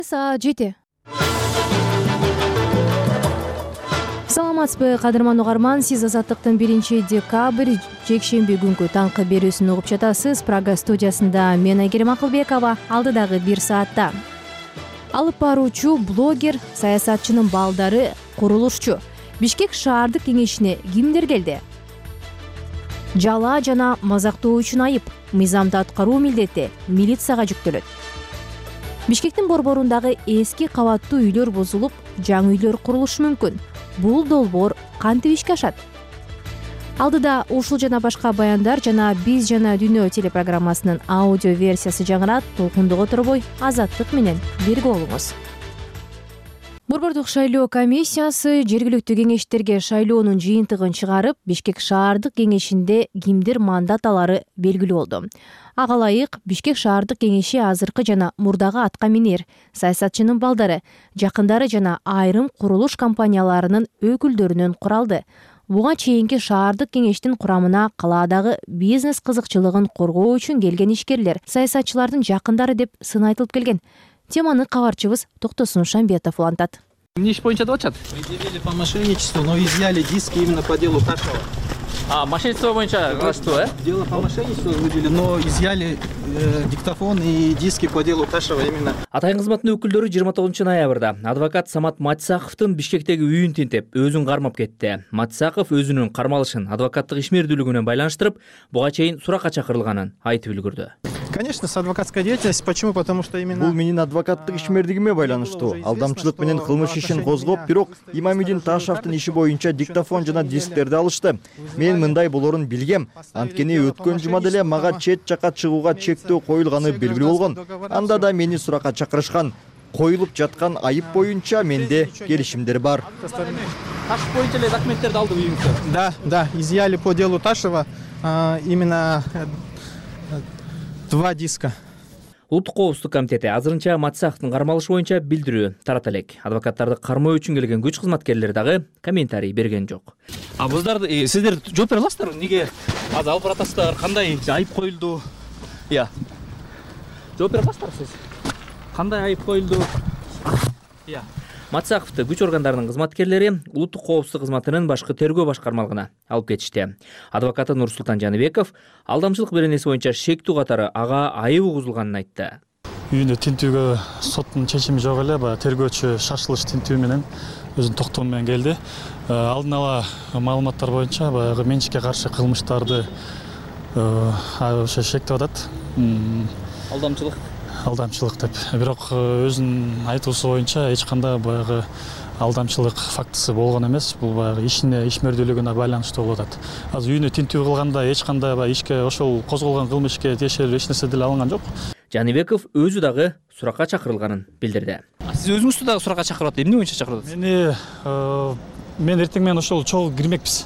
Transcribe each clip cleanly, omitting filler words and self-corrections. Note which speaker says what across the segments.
Speaker 1: Саат 7. Саламатсызбы кадырман угарман, сиз Азаттыктын 1-декабрь жекшемби күнгү таңкы берүүсүн угуп жатасыз. Прага студиясында мен Айгерим Акылбекова. Алдыдагы 1 саатта алып баруучу, блогер, саясатчынын балдары, курулушчу. Бишкек шаардык кеңешине кимдер келди? Жала жана мазактоо үчүн айып, мыйзамды аткаруу милдети милицияга жүктөлөт. Бишкектин борборундагы эски кабаттуу үйлөр бузулуп, жаңы үйлөр курулушу мүмкүн. Бул долбоор кантип ишке ашат? Алдыда ушул жана башка баяндар жана Биз жана Дүйнө телепрограммасынын аудио версиясы жаңырат. Толкундук оторбой Азаттык менен бирге болуңуз. Борбордук шайлоо комиссиясы жергиликтүү кеңештерге шайлоонун жыйынтыгын чыгарып, Бишкек шаардык кеңешинде кимдир мандат алары белгилүү болду. Ага ылайык Бишкек шаардык кеңеши азыркы жана мурдагы атка минер, саясатчынын балдары, жакындары жана айрым курулуш компанияларынын өкүлдөрүнөн куралды. Буга чейинки шаардык кеңештин курамына калаадагы бизнес кызыкчылыгын коргоо үчүн келген ишкерлер, саясатчылардын жакындары деп сын айтылып келген. Теманы кабарчыбыз Токтосун Шамбетов улантат.
Speaker 2: Эмне иш боюнча деп атышат?
Speaker 3: Предъявили по мошенничеству, но изъяли диски именно по делу Ташева.
Speaker 2: Мошенничество боюнча кылыштуу,
Speaker 3: Дело по мошенничеству возбудили, но изъяли диктофон и диски по делу Ташева именно.
Speaker 2: Атайын кызматтын өкүлдөрү 29-ноябрда адвокат Самат Матсаковдун Бишкектеги үйүн тинтип, өзүн кармап кетти. Матсаков өзүнүн кармалышын адвокаттык ишмердүүлүгү менен байланыштырып, буга чейин суракка чакырылганын айтып үлгүрдү.
Speaker 3: Конечно, с адвокатской деятельностью. Почему? Потому что именно...
Speaker 4: Бул менин адвокаттык ишмердигиме байланыштуу. Алдамчылык менен кылмыш ишин козгоп, бирок Имамидин Ташевдин иши боюнча диктофон жана дисктерди алышты. Мен мындай болорун билгем. Анткени өткөн жума деле мага чет жака чыгууга чектөө коюлганы белгилүү болгон. Анда да мени суракка чакырышкан. Коюлуп жаткан айып боюнча менде келишимдер бар.
Speaker 2: Ташев боюнча эле документтерди алды үйүңүзгө?
Speaker 3: Да, изъяли по делу Ташева именно 2 диска.
Speaker 2: Улуттук коопсуздук комитети азырынча Матсаковдун кармалышы боюнча билдирүү тарата элек. Адвокаттарды кармоо үчүн келген күч кызматкерлери дагы комментарий берген жок. Буздарды сиздер жооп бере аласыздарбы? Эмнеге азыр алып баратасыздар? Кандай айып коюлду? Жооп бере аласыздарбы сиз? Кандай айып коюлду? Матсаковду күч органдарынын кызматкерлери улуттук коопсуздук кызматынын башкы тергөө башкармалыгына алып кетишти. Адвокаты Нурсултан Жаныбеков алдамчылык беренеси боюнча шектүү катары ага айып угузулганын айтты.
Speaker 5: Үйүнө тинтүүгө соттун чечими жок эле, тергөөчү шашылыш тинтүү менен өзүнүн токтому менен келди. Алдын ала маалыматтар боюнча баягы менчикке каршы кылмыштарды ошо шектеп атат. Алдамчылык деп. Бирок өзүнүн айтуусу боюнча эч кандай баягы алдамчылык фактысы болгон эмес. Бул баягы ишмердүүлүгүнө байланыштуу болуп атат. Азыр үйүнө тинтүү кылганда эч кандай ишке ошол козголгон кылмыш ишке тиешелүү эч нерсе деле алынган жок.
Speaker 2: Жаныбеков өзү дагы суракка чакырылганын билдирди. Сиз өзүңүздү дагы суракка чакырып атат. Эмне боюнча чакырып атасыз?
Speaker 5: Мен эртең менен ошол чогуу кирмекпиз.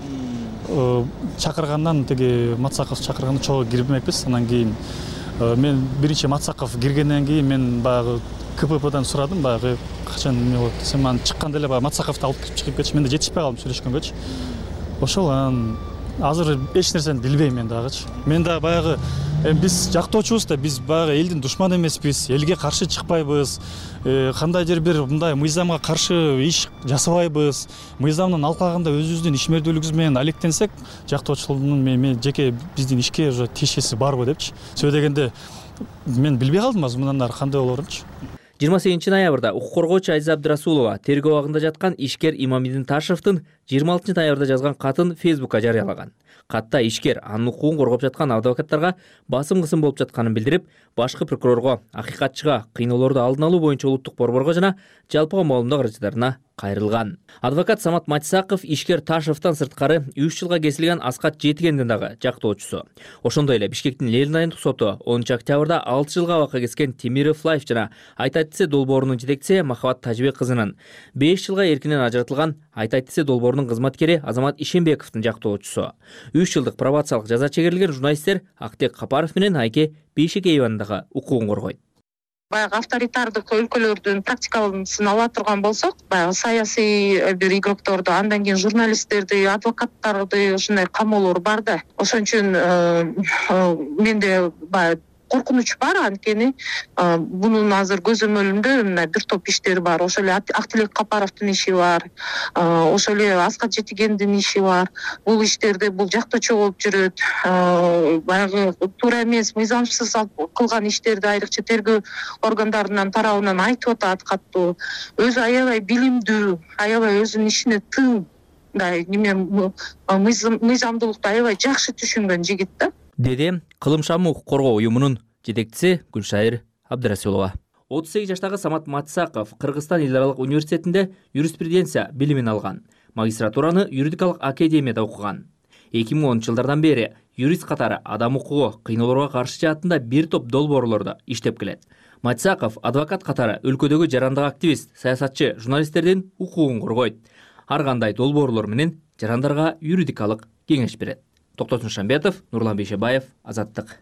Speaker 5: Чакыргандан теги Матсаков чакырганда чогуу кирмекпиз. Анан кийин мен биринчи Матсаков киргенден кийин мен баягы КППдан сурадым, баягы качан эмне болот десем, анан чыкканда эле баягы Матсаковду алып чыгып кетиш, мен да жетишпей калдым сүйлөшкөнгөчү. Ошол анан азыр эч нерсени билбейм мен дагычы. Мен да баягы биз жактоочубуз да, биз баягы элдин душманы эмеспиз, элге каршы чыкпайбыз. Кандайдыр бир мындай мыйзамга каршы иш жасабайбыз. Мыйзамдын алкагында өзүбүздүн ишмердүүлүгүбүз менен алектенсек, жактоочулугунун мен жеке биздин ишке уже тиешеси барбы депчи. Сөйдөгөндө мен билбей калдым азыр мындан ары кандай болорунчу.
Speaker 2: 28-ноябрда укук коргоочу Азиза Абдырасулова тергөө абагында жаткан ишкер Имамидин Ташевдин 26-ноябрда жазган катын Фейсбукка жарыялаган. Катта ишкер анын укугун коргоп жаткан адвокаттарга басым-кысым болуп жатканын билдирип, башкы прокурорго, акыйкатчыга кыйноолорду алдын алуу боюнча улуттук борборго жана жалпыга маалымдоо каражаттарына кайрылган. Адвокат Самат Матсаков ишкер Ташевден сырткары 3 жылга кесилген Аскат Жетигендин дагы жактоочусу. Ошондой эле Бишкектин Ленин айындык соту 10-октябрда 6 жылга абакка кескен Темиров Лайф жана Айтайтисе долбоорунун жетекчиси Махабат Тажибек кызынын 5 жылга эркинен ажыратылган Айтайтисе долбоорунун кызматкери Азамат Ишенбековдун жактоочусу. 3 жылдык пробациялык жаза чегерилген журналисттер Актек Капаров менен Айке Бейшекееванын дагы укугун коргойт.
Speaker 6: Баягы авторитардык өлкөлөрдүн практикасын ала турган болсок, баягы саясий бир игрокторду, андан кийин журналисттерди, адвокаттарды ушундай камоолор бар да. Ошон үчүн менде баягы коркунуч бар, анткени бунун азыр көзөмөлүндө мына бир топ иштер бар. Ошо эле Актилек Капаровдун иши бар, ошо эле Аскат Жетигендин иши бар. Бул иштерде бул жактоочу болуп жүрөт. Баягы туура эмес, мыйзамсыз кылган иштерди айрыкча тергөө органдарынын тарабынан айтып атат каттуу. Өзү аябай билимдүү, аябай өзүнүн ишине тың, мыйзамдуулукту аябай жакшы түшүнгөн жигит да.
Speaker 2: Деди Кылымшам укук коргоо уюмунун жетекчиси Гүлшайыр Абдрасулова. 38 жаштагы Самат Матсаков Кыргызстан эл аралык университетинде юриспруденция билимин алган. Магистратураны юридикалык академияда окуган. 2010-жылдардан бери юрист катары адам укугу кыйноолорго каршы жаатында бир топ долбоорлордо иштеп келет. Матсаков адвокат катары өлкөдөгү жарандык активист, саясатчы, журналисттердин укугун коргойт. Ар кандай долбоорлор менен жарандарга юридикалык кеңеш берет. Токтосун Шамбетов, Нурлан Бейшебаев, Азаттык.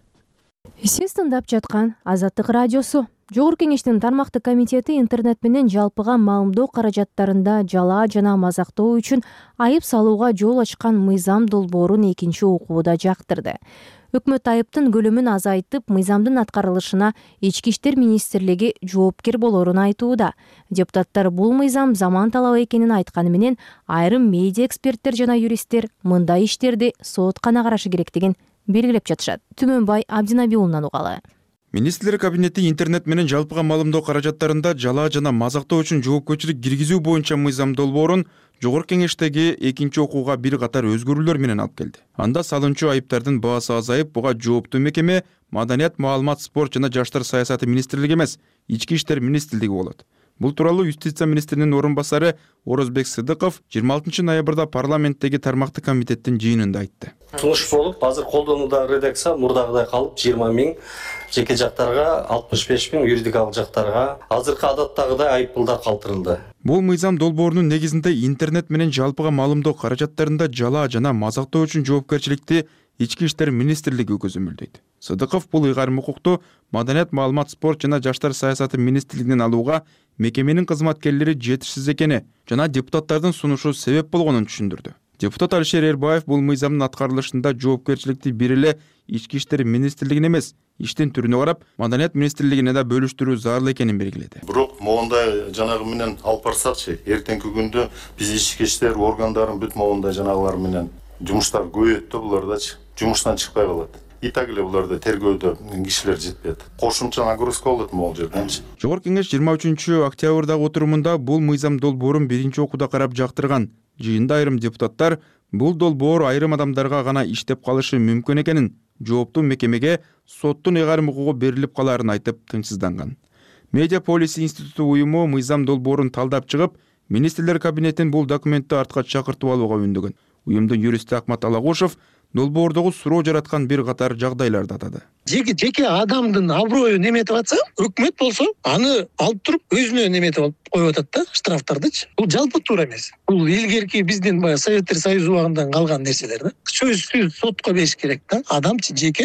Speaker 1: Сиз тыңдап жаткан Азаттык радиосу. Жогорку кеңештин тармактык комитети интернет менен жалпыга маалымдоо каражаттарында жалаа жана мазактоо үчүн айып салууга жол ачкан мыйзам долбоорун экинчи окууда жактырды. Өкмөт айыптын көлөмүн азайтып, мыйзамдын аткарылышына Ички иштер министрлиги жоопкер болорун айтууда. Депутаттар бул мыйзам заман талабы экенин айтканы менен, айрым медиа эксперттер жана юристтер мындай иштерди сотко карашы керектигин белгилеп жатышат. Түмөнбай Абдинабиулунан угалы.
Speaker 7: Министрлер кабинети интернет менен жалпыга маалымдоо каражаттарында жалаа жана мазактоо үчүн жоопкерчилик киргизүү боюнча мыйзам долбоорун жогорку кеңештеги экинчи окууга бир катар өзгөрүүлөр менен алып келди. Анда салынчу айыптардын баасы азайып, буга жооптуу мекеме Маданият, маалымат, спорт жана жаштар саясаты министрлиги эмес, Ички иштер министрлиги болот. Бул тууралуу юстиция министринин орун басары Орозбек Сыдыков 26 ноябрда парламенттеги тармактык комитеттин жыйынында айтты.
Speaker 8: Сунуш болуп, азыр колдонуудагы редакция мурдагыдай калып 20 000 жеке жактарга, 65 000 юридикалык жактарга азыркы адаттагыдай айыппулдар калтырылды.
Speaker 7: Бул мыйзам долбоорунун негизинде интернет менен жалпыга маалымдоо каражаттарында жалаа жана мазактоо үчүн жоопкерчиликти Ички иштер министрлиги көзөмөлдөйт. Сыдыков бул ыйгарым укукту Маданият, маалымат, спорт жана жаштар саясаты министрлигинен алууга мекеменин кызматкерлери жетишсиз экени жана депутаттардын сунушу себеп болгонун түшүндүрдү. Депутат Алишер Эрбаев бул мыйзамдын аткарылышында жоопкерчиликти бир эле Ички иштер министрлигине эмес, иштин түрүнө карап, Маданият министрлигине да бөлүштүрүү зарыл экенин белгиледи.
Speaker 9: Бирок могундай жанагы менен алып барсакчы, эртеңки күндө биз ички иштер органдарын бүт могундай жанагылар менен жумуштар көбөйөт да, булардачы жумуштан чыкпай калат. И так эле буларда тергөөдө кишилер жетпейт. Кошумча нагрузка болот могул жерденчи.
Speaker 7: Жогорку кеңеш 23 октябрдагы отурумунда бул мыйзам долбоорун биринчи окууда карап жактырган. Жыйында айрым депутаттар бул долбоор айрым адамдарга гана иштеп калышы мүмкүн экенин, жооптуу мекемеге соттун ыйгарым укугу берилип калаарын айтып тынчсызданган. Медиа Policy институту уюму мыйзам долбоорун талдап чыгып, министрлер кабинетин бул документти артка чакыртып алууга үндөгөн. Уюмдун юристи Акмат Алагушев долбоордогу суроо жараткан бир катар жагдайларды атады.
Speaker 10: Жеке адамдын аброюн эметип атса, өкмөт болсо, аны алып туруп өзүнө эметип коюп атат да, штрафтардычы. Бул жалпы туура эмес. Бул илгерки биздин Советтер Союзу убагынан калган нерселер да. Сөзсүз сотко бериш керек да. Адамчы жеке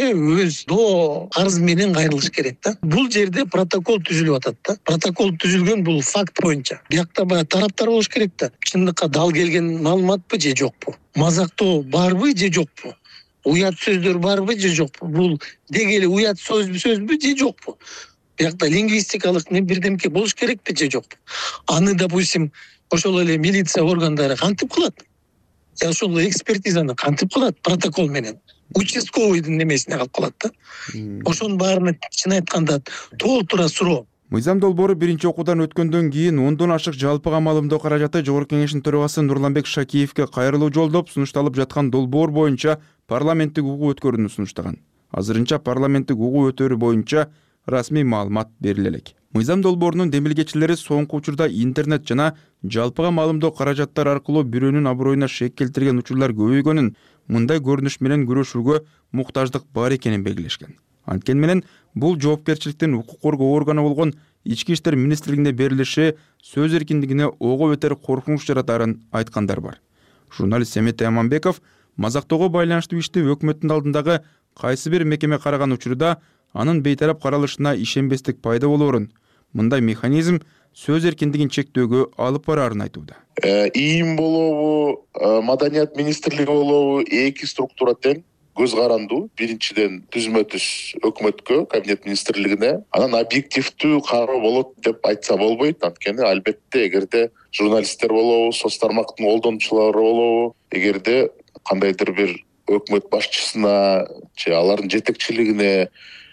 Speaker 10: өз доо арыз менен кайрылыш керек да. Бул жерде протокол түзүлүп атат да. Протокол түзүлгөн бул факт боюнча. Биякта тараптар болуш керек да. Чындыкка дал келген маалыматпы же жокпу? Мазактоо барбы же жокпу? Уят сөздөр барбы же жокпу? Бул деги эле уят сөзбү же жокпу? Биякта лингвистикалык бирдемке болуш керекпи же жокпу? Аны, допустим, ошол эле милиция органдары кантип кылат? Ошол экспертизаны кантип кылат протокол менен? Участковыйдын немесине калып калат да. Ошонун баарына чын айтканда толтура суроо.
Speaker 7: Мыйзам долбоору биринчи окуудан өткөндөн кийин 10дон ашык жалпыга маалымдоо каражаты Жогорку кеңештин төрагасы Нурланбек Шакиевке кайрылуу жолдоп, сунушталып жаткан долбоор боюнча парламенттик угуу өткөрүүнү сунуштаган. Азырынча парламенттик угуу өтөрү боюнча расмий маалымат бериле элек. Мыйзам долбоорунун демилгечилери соңку учурда интернет жана жалпыга маалымдоо каражаттар аркылуу бирөөнүн аброюна шек келтирген учурлар көбөйгөнүн, мындай көрүнүш менен күрөшүүгө муктаждык бар экенин белгилешкен. Анткени менен бул жоопкерчиликтин укук коргоо органы болгон Ички иштер министрлигине берилиши сөз эркиндигине ого бетер коркунуч жаратарын айткандар бар. Журналист Семет Аманбеков мазактоого байланыштуу ишти өкмөттүн алдындагы кайсы бир мекеме караган учурда анын бейтарап каралышына ишенбестик пайда болоорун, мындай механизм сөз эркиндигин чектөөгө алып бараарын айтууда.
Speaker 11: ИИМ болобу, Маданият министрлиги болобу, эки структура тең.
Speaker 9: көз карандуу. Биринчиден түзмө түз өкмөткө, кабинет министрлигине, анан объективдүү кароо болот деп айтса болбойт. Анткени албетте эгерде журналисттер болобу, соц тармактын колдонуучулары болобу, эгерде кандайдыр бир өкмөт башчысына же алардын жетекчилигине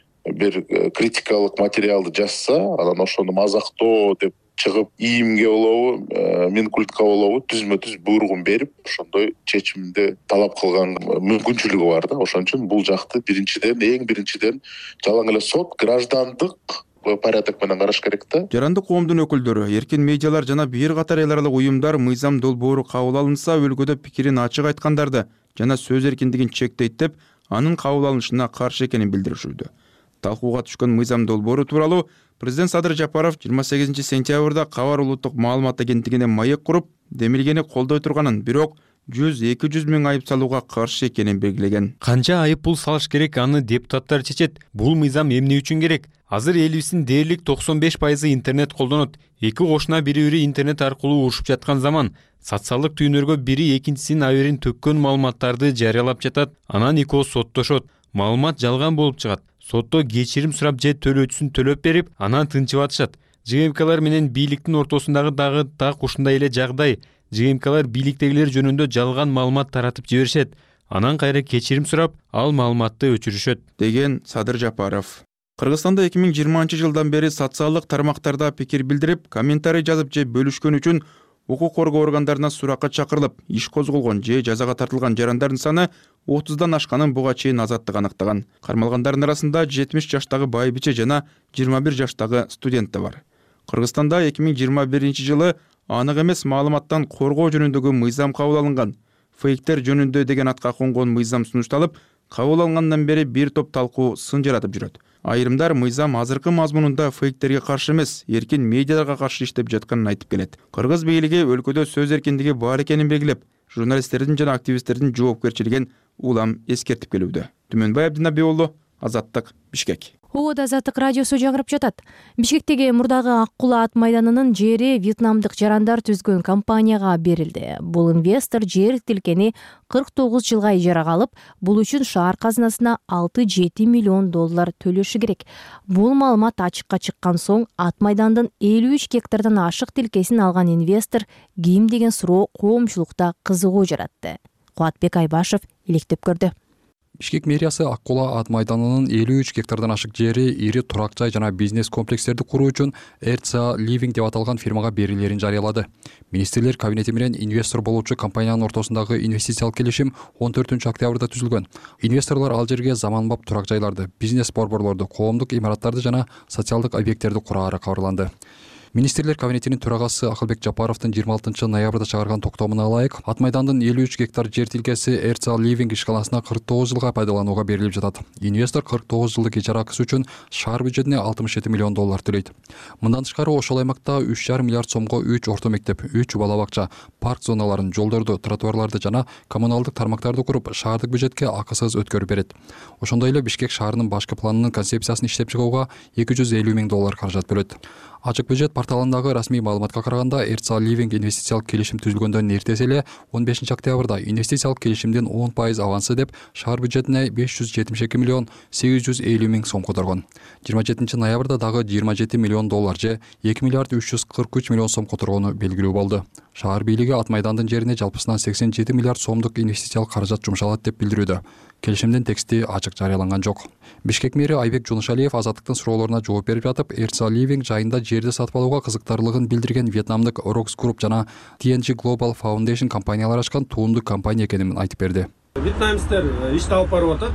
Speaker 9: бир критикалык материалды жазса, анан ошону мазактоо деп чыгып ийимге болобу, минкультка болобу түзмө түз буйругун берип, ошондой чечимди талап кылган мүмкүнчүлүгү бар да. Ошон үчүн бул жакты эң биринчиден жалаң эле сот граждандык порядок менен караш керек да.
Speaker 7: Жарандык коомдун өкүлдөрү, эркин медиалар жана бир катар эл аралык уюмдар мыйзам долбоору кабыл алынса, өлкөдө пикирин ачык айткандарды жана сөз эркиндигин чектейт деп, анын кабыл алынышына каршы экенин билдиришүүдө. Талкууга түшкөн мыйзам долбоору тууралуу президент Садыр Жапаров 28 сентябрда Кабар улуттук маалымат агенттигине маек куруп, демилгени колдой турганын, бирок 100-200 миң айып салууга каршы экенин белгилеген.
Speaker 11: Канча айып пул салыш керек, аны депутаттар чечет. Бул мыйзам эмне үчүн керек? Азыр элибиздин дээрлик 95% интернет колдонот. Эки кошуна бири-бири интернет аркылуу урушуп жаткан заман. Социалдык түйүнөргө бири экинчисинин аберин төккөн маалыматтарды жарыялап жатат. Анан экөө соттошот. Маалымат жалган болуп чыгат. Сотто кечирим сурап же төлөөчүсүн төлөп берип, анан тынчып атышат. ЖМКлар менен бийликтин ортосундагы дагы так ушундай эле жагдай. ЖМКлар бийликтегилер жөнүндө жалган маалымат таратып жиберишет. Анан кайра кечирим сурап, ал маалыматты өчүрүшөт,
Speaker 7: деген Садыр Жапаров. Кыргызстанда 2020 жылдан бери социалдык тармактарда пикир билдирип, комментарий жазып же бөлүшкөн үчүн укук коргоо органдарына суракка чакырылып, иш козголгон же жазага тартылган жарандардын саны 30дан ашканын буга чейин азаттык аныктаган. Кармалгандардын арасында 70 жаштагы байбиче жана 21 жаштагы студент да бар. Кыргызстанда 2021 жылы анык эмес маалыматтан коргоо жөнүндөгү мыйзам кабыл алынган. Фейктер жөнүндө деген атка конгон мыйзам сунушталып, кабыл алынгандан бери бир топ талкуу сын жаратып жүрөт. Айрымдар мыйзам азыркы мазмунунда фейктерге каршы эмес, эркин медиаларга каршы иштеп жатканын айтып келет. Кыргыз бийлиги өлкөдө сөз эркиндиги бар экенин белгилеп, журналисттердин жана активисттердин жоопкерчилигин улам эскертип келүүдө. Түмөнбай Абдинабий уулу, Азаттык, Бишкек.
Speaker 1: Оода Азаттык радиосу жаңырып жатат. Бишкектеги мурдагы Ак Кула ат майданынын жери вьетнамдык жарандар түзгөн компанияга берилди. Бул инвестор жер тилкени 49 жылга ижарага алып, бул үчүн шаар казынасына 6-7 миллион доллар төлөшү керек. Бул маалымат ачыкка чыккан соң ат майдандын 53 гектардан ашык тилкесин алган инвестор ким деген суроо коомчулукта кызыгуу жаратты. Кубатбек Айбашев иликтеп көрдү.
Speaker 12: Бишкек мэриясы Ак Кула ат майданынын 53 гектардан ашык жери ири турак жай жана бизнес комплекстерди куруу үчүн RCA Living деп аталган фирмага берилерин жарыялады. Министрлер кабинети менен инвестор болуучу компаниянын ортосундагы инвестициялык келишим 14-октябрда түзүлгөн. Инвесторлор ал жерге заманбап турак жайларды, бизнес борборлорду, коомдук имараттарды жана социалдык объекттерди кураары кабарланды. Министрлер кабинетинин төрагасы Акылбек Жапаровдун 26 ноябрда чыгарган токтомуна ылайык, ат майдандын 53 гектар жер тилкеси RCA Living ишканасына 49 жылга пайдаланууга берилип жатат. Инвестор 49 жылдык ижара акысы үчүн шаар бюджетине 67 миллион доллар төлөйт. Мындан тышкары ошол аймакта 3,5 миллиард сомго 3 орто мектеп, 3 бала бакча, парк зоналарын, жолдорду, тротуарларды жана коммуналдык тармактарды куруп, шаардык бюджетке акысыз өткөрүп берет. Ошондой эле Бишкек шаарынын башкы планынын концепциясын иштеп чыгууга 250 миң доллар каражат бөлөт. Ачык бюджет порталындагы расмий маалыматка караганда, RCA Living инвестициялык келишим түзүлгөндөн эртеси эле 15 октябрда инвестициялык келишимдин 10% авансы деп шаар бюджетине 572 миллион 850 миң сом которгон. 27 ноябрда дагы 27 миллион доллар же 2 миллиард 343 миллион сом которгону белгилүү болду. Шаар бийлиги ат майдандын жерине жалпысынан 87 миллиард сомдук инвестициялык каражат жумшалат деп билдирүүдө. Келишимдин тексти ачык жарыяланган жок. Бишкек мэри Айбек Жунушалиев азаттыктын суроолоруна жооп берип жатып, RCA Living жайында жерди сатып алууга кызыктарлыгын билдирген вьетнамдык Rox Group жана TNG Global Foundation компаниялар ачкан туунду компания экенин айтып берди.
Speaker 13: Вьетнамецтер ишти алып барып атат.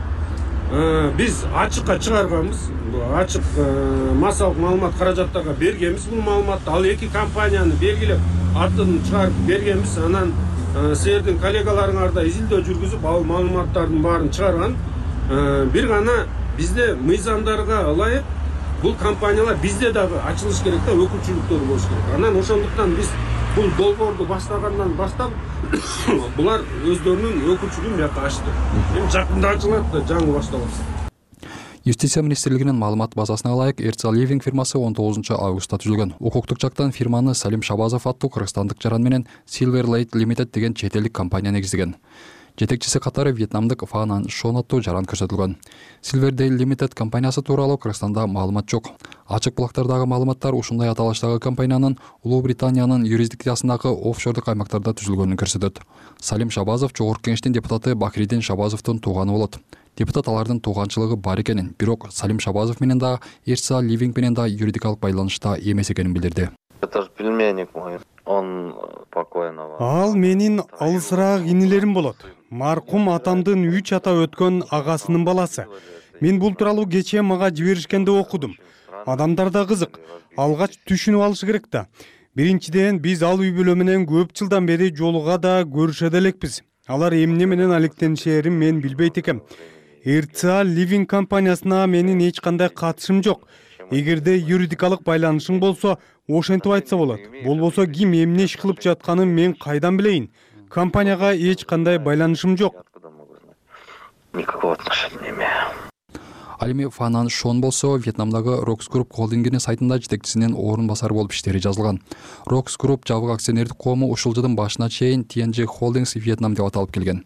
Speaker 13: Биз ачыкка чыгарганбыз. Ачык массалык маалымат каражаттарга бергенбиз бул маалыматты. Ал эки компанияны белгилеп, атын чыгарып бергенбиз. Анан силердин коллегаларыңар да изилдөө жүргүзүп, ал маалыматтардын баарын чыгарган. Бир гана бизде мыйзамдарга ылайык бул компаниялар бизде дагы ачылыш керек да, өкүлчүлүктөр болуш керек. Анан ошондуктан биз бул долбоорду баштагандан баштап булар өздөрүнүн өкүлчүлүгүн бияка ачты. Эми жакында ачылат да, жаңы башталат.
Speaker 12: Юстиция министрлигинин маалымат базасына ылайык, RCA Living фирмасы 19 августта түзүлгөн. Укуктук жактан фирманы Салим Шабазов аттуу кыргызстандык жаран менен Silver Lake Limited деген чет элдик компания негиздеген. Жетекчиси катары вьетнамдык Фанан Шон аттуу жаран көрсөтүлгөн. Silverdale Limited компаниясы тууралуу Кыргызстанда маалымат жок. Ачык булактардагы маалыматтар ушундай аталыштагы компаниянын Улуу Британиянын юрисдикциясындагы офшордук аймактарда түзүлгөнүн көрсөтөт. Салим Шабазов Жогорку Кеңештин депутаты Бакиридин Шабазовдун тууганы болот. Депутат алардын тууганчылыгы бар экенин, бирок Салим Шабазов менен да Эрца Ливинг менен да юридикалык байланышта эмес экенин билдирди.
Speaker 14: Это же племянник мой, он покойного.
Speaker 15: Ал менин алысыраак инилерим болот. Маркум атамдын 3 ата өткөн агасынын баласы. Мен бул тууралуу кечээ мага жиберишкенде окудум. Адамдар да кызык. Алгач түшүнүп алышы керек да. Биринчиден биз ал үй бүлө менен көп жылдан бери жолуга да көрүшөт элекпиз. Алар эмне менен алектенишерин мен билбейт экем. Эрца Ливинг компаниясына менин эч кандай катышым жок. Эгерде юридикалык байланышың болсо, ошентип айтса болот. Болбосо ким эмне иш кылып жатканын мен кайдан билейин? Компанияга эч кандай байланышым жок.
Speaker 14: Никакого отношения не имею.
Speaker 12: Ал эми Фанан Шон болсо Вьетнамдагы Rox Group холдингинин сайтында жетекчисинин орун басары болуп иштери жазылган. Rox Group жабык акционердик коому ушул жылдын башына чейин TNG Holdings Vietnam деп аталып келген.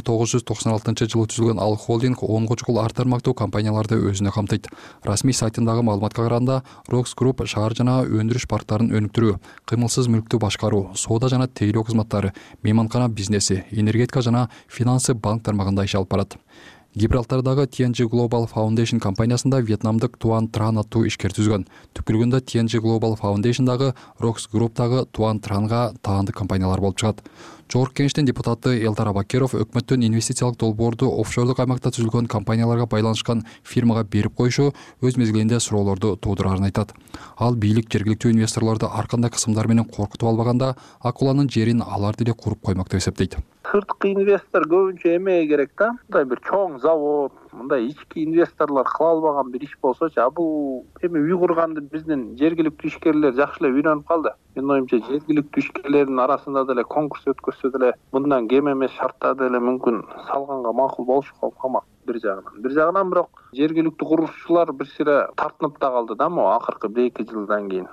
Speaker 12: 1996-жылы түзүлгөн ал холдинг 10 чукул ар тармактуу компанияларды өзүнө камтыйт. Расмий сайтындагы маалыматка караганда Rox Group шаар жана өндүрүш парктарын өнүктүрүү, кыймылсыз мүлктү башкаруу, соода жана тейлөө кызматтары, мейманкана бизнеси, энергетика жана финансы банк тармагында иш алып барат. Гибралтардагы TNG Global Foundation компаниясында вьетнамдык Туан Тран аттуу ишкер түзгөн. Түпкүлүгүндө TNG Global Foundation'дагы Rox Group'тагы Туан Транга таандык компаниялар болуп чыгат. Жогорку Кеңештин депутаты Элдар Абакеров өкмөттүн инвестициялык долбоорду офшордук аймакта түзүлгөн компанияларга байланышкан фирмага берип коюшу өз мезгилинде суроолорду туудурарын айтат. Ал бийлик жергиликтүү инвесторлорду ар кандай кысымдар менен коркутуп албаганда, акуланын жерин алар деле куруп коймок деп эсептейт.
Speaker 16: Сырткы инвестор көбүнчө эмее керек да. Мындай бир чоң завод, мындай ички инвесторлор кыла албаган бир иш болсочу, бул эми үй курганды биздин жергиликтүү ишкерлер жакшы эле үйрөнүп калды. Менин оюмча жергиликтүү ишкерлердин арасында деле конкурс өткөзсө деле мындан кем эмес шарттарды деле мүмкүн салганга макул болушу калмак бир жагынан. Бир жагынан бирок жергиликтүү курушчулар бир сире тартынып да калды да, могу акыркы 1-2 жылдан кийин.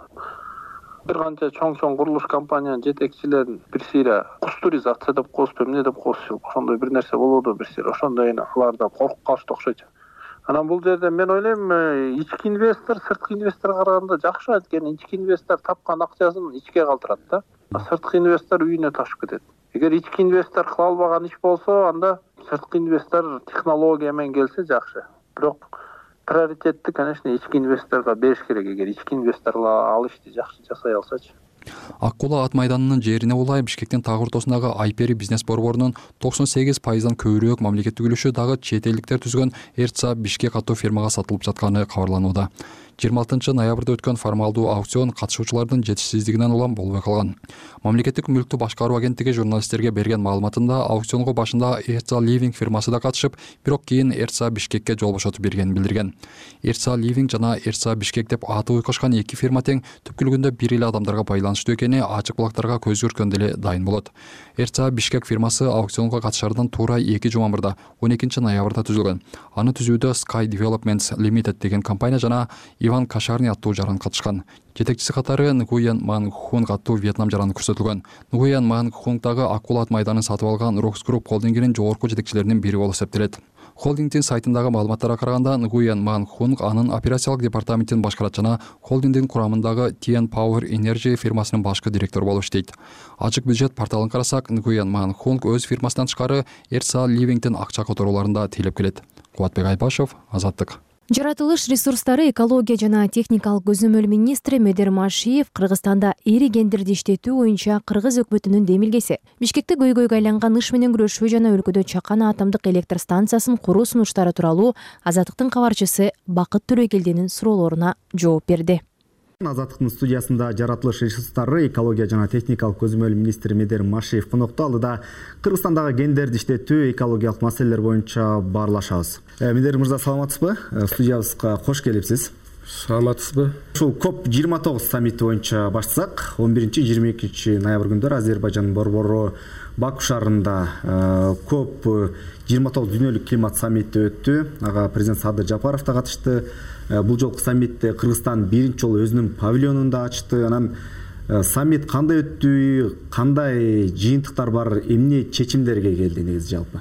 Speaker 16: Бир канча чоң курулуш компаниянын жетекчилерин бир сире кустуризация деп коюшпу, эмне деп коюшпу, ошондой бир нерсе болууда бир сире. Ошондой алар да коркуп калышты окшойт. Анан бул жерде мен ойлойм, ички инвестор сырткы инвесторго караганда жакшы, анткени ички инвестор тапкан акчасын ичке калтырат да. Сырткы инвестор үйүнө ташып кетет. Эгер ички инвестор кыла албаган иш болсо, анда сырткы инвестор технология менен келсе жакшы. Бирок приоритетти, конечно, ички инвесторго бериш керек, эгер ички инвесторлор ал ишти жакшы жасай алсачы.
Speaker 12: Аккула ат майданынын жерине улай Бишкектин таг ортосундагы Айпери бизнес борборунун 98% көбүрөөк мамлекеттик үлүшү дагы чет элдиктер түзгөн Эрца Бишкек аттуу фирмага сатылып жатканы кабарланууда. 26 ноябрда өткөн формалдуу аукцион катышуучулардын жетишсиздигинен улам болбой калган. Мамлекеттик мүлктү башкаруу агенттиги журналисттерге берген маалыматында аукционго башында Эрца Ливинг фирмасы да катышып, бирок кийин Эрца Бишкекке жол бошотуп бергенин билдирген. Эрца Ливинг жана Эрца Бишкек деп аты уйкушкан эки фирма тең түпкүлүгүндө бир эле адамдарга байланыштуу экени ачык булактарга көз көргөндө эле дайын болот. Эрца Бишкек фирмасы аукционго катышардан туура 2 жума мурда 12 ноябрда түзүлгөн. Аны түзүүдө Sky Developments Limited деген компания жана Иван Кашарни аттуу жаран катышкан. Жетекчиси катары Нгуен Ман Хунг аттуу Вьетнам жараны көрсөтүлгөн. Нгуен Ман Хунгдагы Акула ат майданын сатып алган Rox Group холдингинин жогорку жетекчилеринин бири болуп эсептелет. Холдингдин сайтындагы маалыматтарга караганда Нгуен Ман Хунг анын операциялык департаментин башкарат жана холдингдин курамындагы TN Power Energy фирмасынын башкы директору болуп иштейт. Ачык бюджет порталын карасак, Нгуен Ман Хунг өз фирмасынан тышкары Эрца Ливингдин акча которууларында тейлеп келет. Кубатбек Айбашев, Азаттык.
Speaker 1: Жаратылыш ресурстары, экология жана техникалык көзөмөл министри Медер Машиев Кыргызстанда эри гендерди иштетүү боюнча кыргыз өкмөтүнүн демилгеси, Бишкекте көйгөйгө айланган ыш менен күрөшүү жана өлкөдө Чакан атомдук электр станциясын куруу сунуштары тууралуу Азаттыктын кабарчысы Бакыт Төрөгелдинин суроолоруна жооп берди.
Speaker 17: Азаттыктын студиясында жаратылыш ресурстары, экология жана техникалык көзөмөл министри Медер Машиев конокто. Алдыда Кыргызстандагы гендерди иштетүү, экологиялык маселелер боюнча баарлашабыз. Медер мырза, саламатсызбы? Студиябызга кош келипсиз.
Speaker 13: Саламатсызбы?
Speaker 17: Ушул COP29 саммити боюнча баштасак, 11-22 ноябрь күндөрү Азербайжандын борбору Баку шаарында COP29 дүйнөлүк климат саммити өттү. Ага президент Садыр Жапаров да катышты. Бул жолку саммитте Кыргызстан биринчи жолу өзүнүн павильонун да ачты. Анан саммит кандай өттү, кандай жыйынтыктар бар, эмне чечимдерге келди негизи жалпы?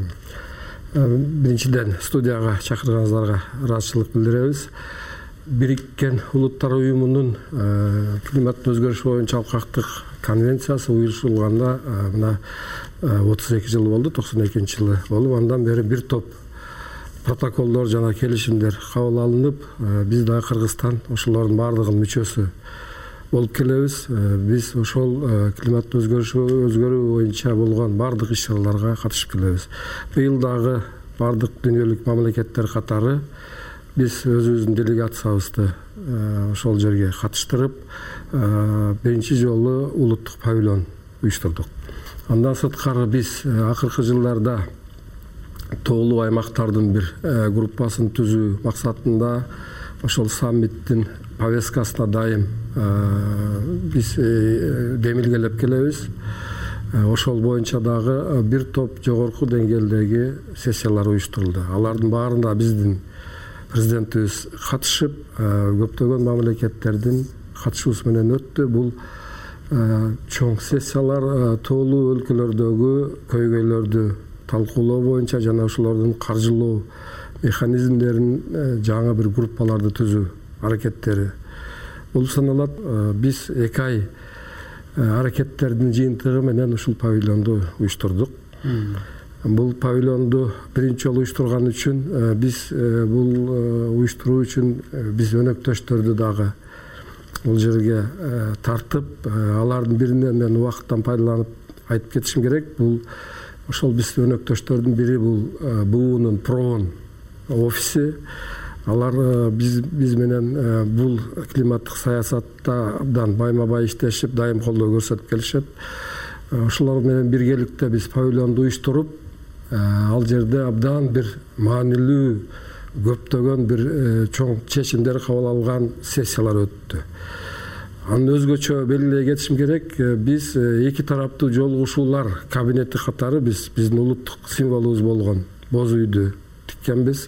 Speaker 18: Биринчиден студияга чакырганыңыздарга ыраазычылык билдиребиз. Бириккен Улуттар уюмунун климаттын өзгөрүшү боюнча алкактык конвенциясы уюшулганда мына 32 жыл болду, 92-жылы болуп, андан бери бир топ протоколдор жана келишимдер кабыл алынып, биз дагы Кыргызстан ошолордун баардыгынын мүчөсү болуп келебиз. Биз ошол климаттын өзгөрүү боюнча болгон баардык иш-чараларга катышып келебиз. Быйыл дагы баардык дүйнөлүк мамлекеттер катары биз өзүбүздүн делегациябызды ошол жерге катыштырып, биринчи жолу улуттук павильон уюштурдук. Андан сырткары биз акыркы жылдарда тоолуу аймактардын бир группасын түзүү максатында ошол саммиттин повесткасына дайым биз демилгелеп келебиз. Ошол боюнча дагы бир топ жогорку деңгээлдеги сессиялар уюштурулду. Алардын баарында биздин президентибиз катышып, көптөгөн мамлекеттердин катышуусу менен өттү. Бул чоң сессиялар тоолуу өлкөлөрдөгү көйгөйлөрдү талкуулоо боюнча жана ошолордун каржылоо механизмдерин жаңы бир группаларды түзүү аракеттери болуп саналат. Биз 2 ай аракеттердин жыйынтыгы менен ушул павильонду уюштурдук. Бул павильонду биринчи жолу уюштурган үчүн биз бул уюштуруу үчүн биз өнөктөштөрдү дагы бул жерге тартып, алардын биринен мен убакыттан пайдаланып айтып кетишим керек. Бул ошол биз өнөктөштөрдүн бири бул БУнун Проон офиси. Алар биз менен бул климаттык саясаттан байма-бай иштешип, дайым колдоо көрсөтүп келишет. Ошолор менен биргеликте биз павильонду уюштуруп, ал жерде абдан бир маанилүү көптөгөн бир чоң чечимдер кабыл алган сессиялар өттү. Анын өзгөчө белгилей кетишим керек, биз 2 тараптуу жолугушуулар кабинети катары биздин улуттук символубуз болгон боз үйдү тиккенбиз.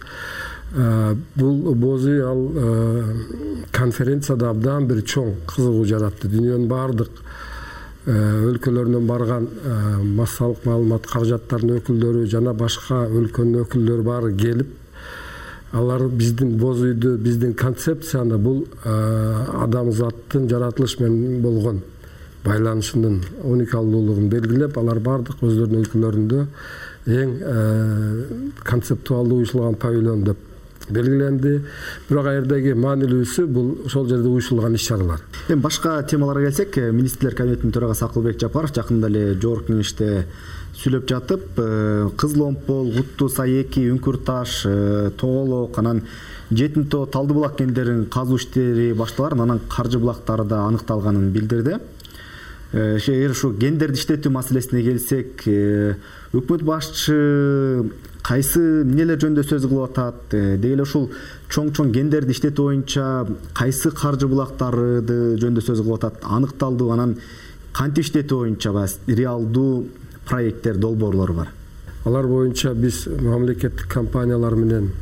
Speaker 18: Бул боз үй ал конференцияда абдан бир чоң кызыгуу жаратты. Дүйнөнүн баардык өлкөлөрүнөн барган массалык маалымат каражаттарынын өкүлдөрү жана башка өлкөнүн өкүлдөрү баары келип, алар биздин боз үйдү, биздин концепцияны, бул адамзаттын жаратылыш менен болгон байланышынын уникалдуулугун белгилеп, алар баардык өздөрүнүн өлкөлөрүндө эң концептуалдуу уюшулган павильон деп белгиленди. Бирок аердеги маанилүүсү бул ошол жерде уюшулган иш-чаралар.
Speaker 17: Эми башка темаларга келсек, министрлер кабинетинин төрагасы Акылбек Жапаров жакында эле жогорку кеңеште сүйлөп жатып, Кызыл Омпол, Куттуу Сай 2, Үңкүр Таш, Тоголок, анан Жетин Тоо, Талды булак кендерин казуу иштери башталарын, анан каржы булактары да аныкталганын билдирди. Эгер ушу гендерди иштетүү маселесине келсек, өкмөт башчы кайсы эмнелер жөнүндө сөз кылып атат? Деги эле ушул чоң гендерди иштетүү боюнча кайсы каржы булактары жөнүндө сөз кылып атат? Аныкталды, анан кантип иштетүү боюнча реалдуу проекттер, долбоорлор бар?
Speaker 18: Алар боюнча биз мамлекеттик компаниялар менен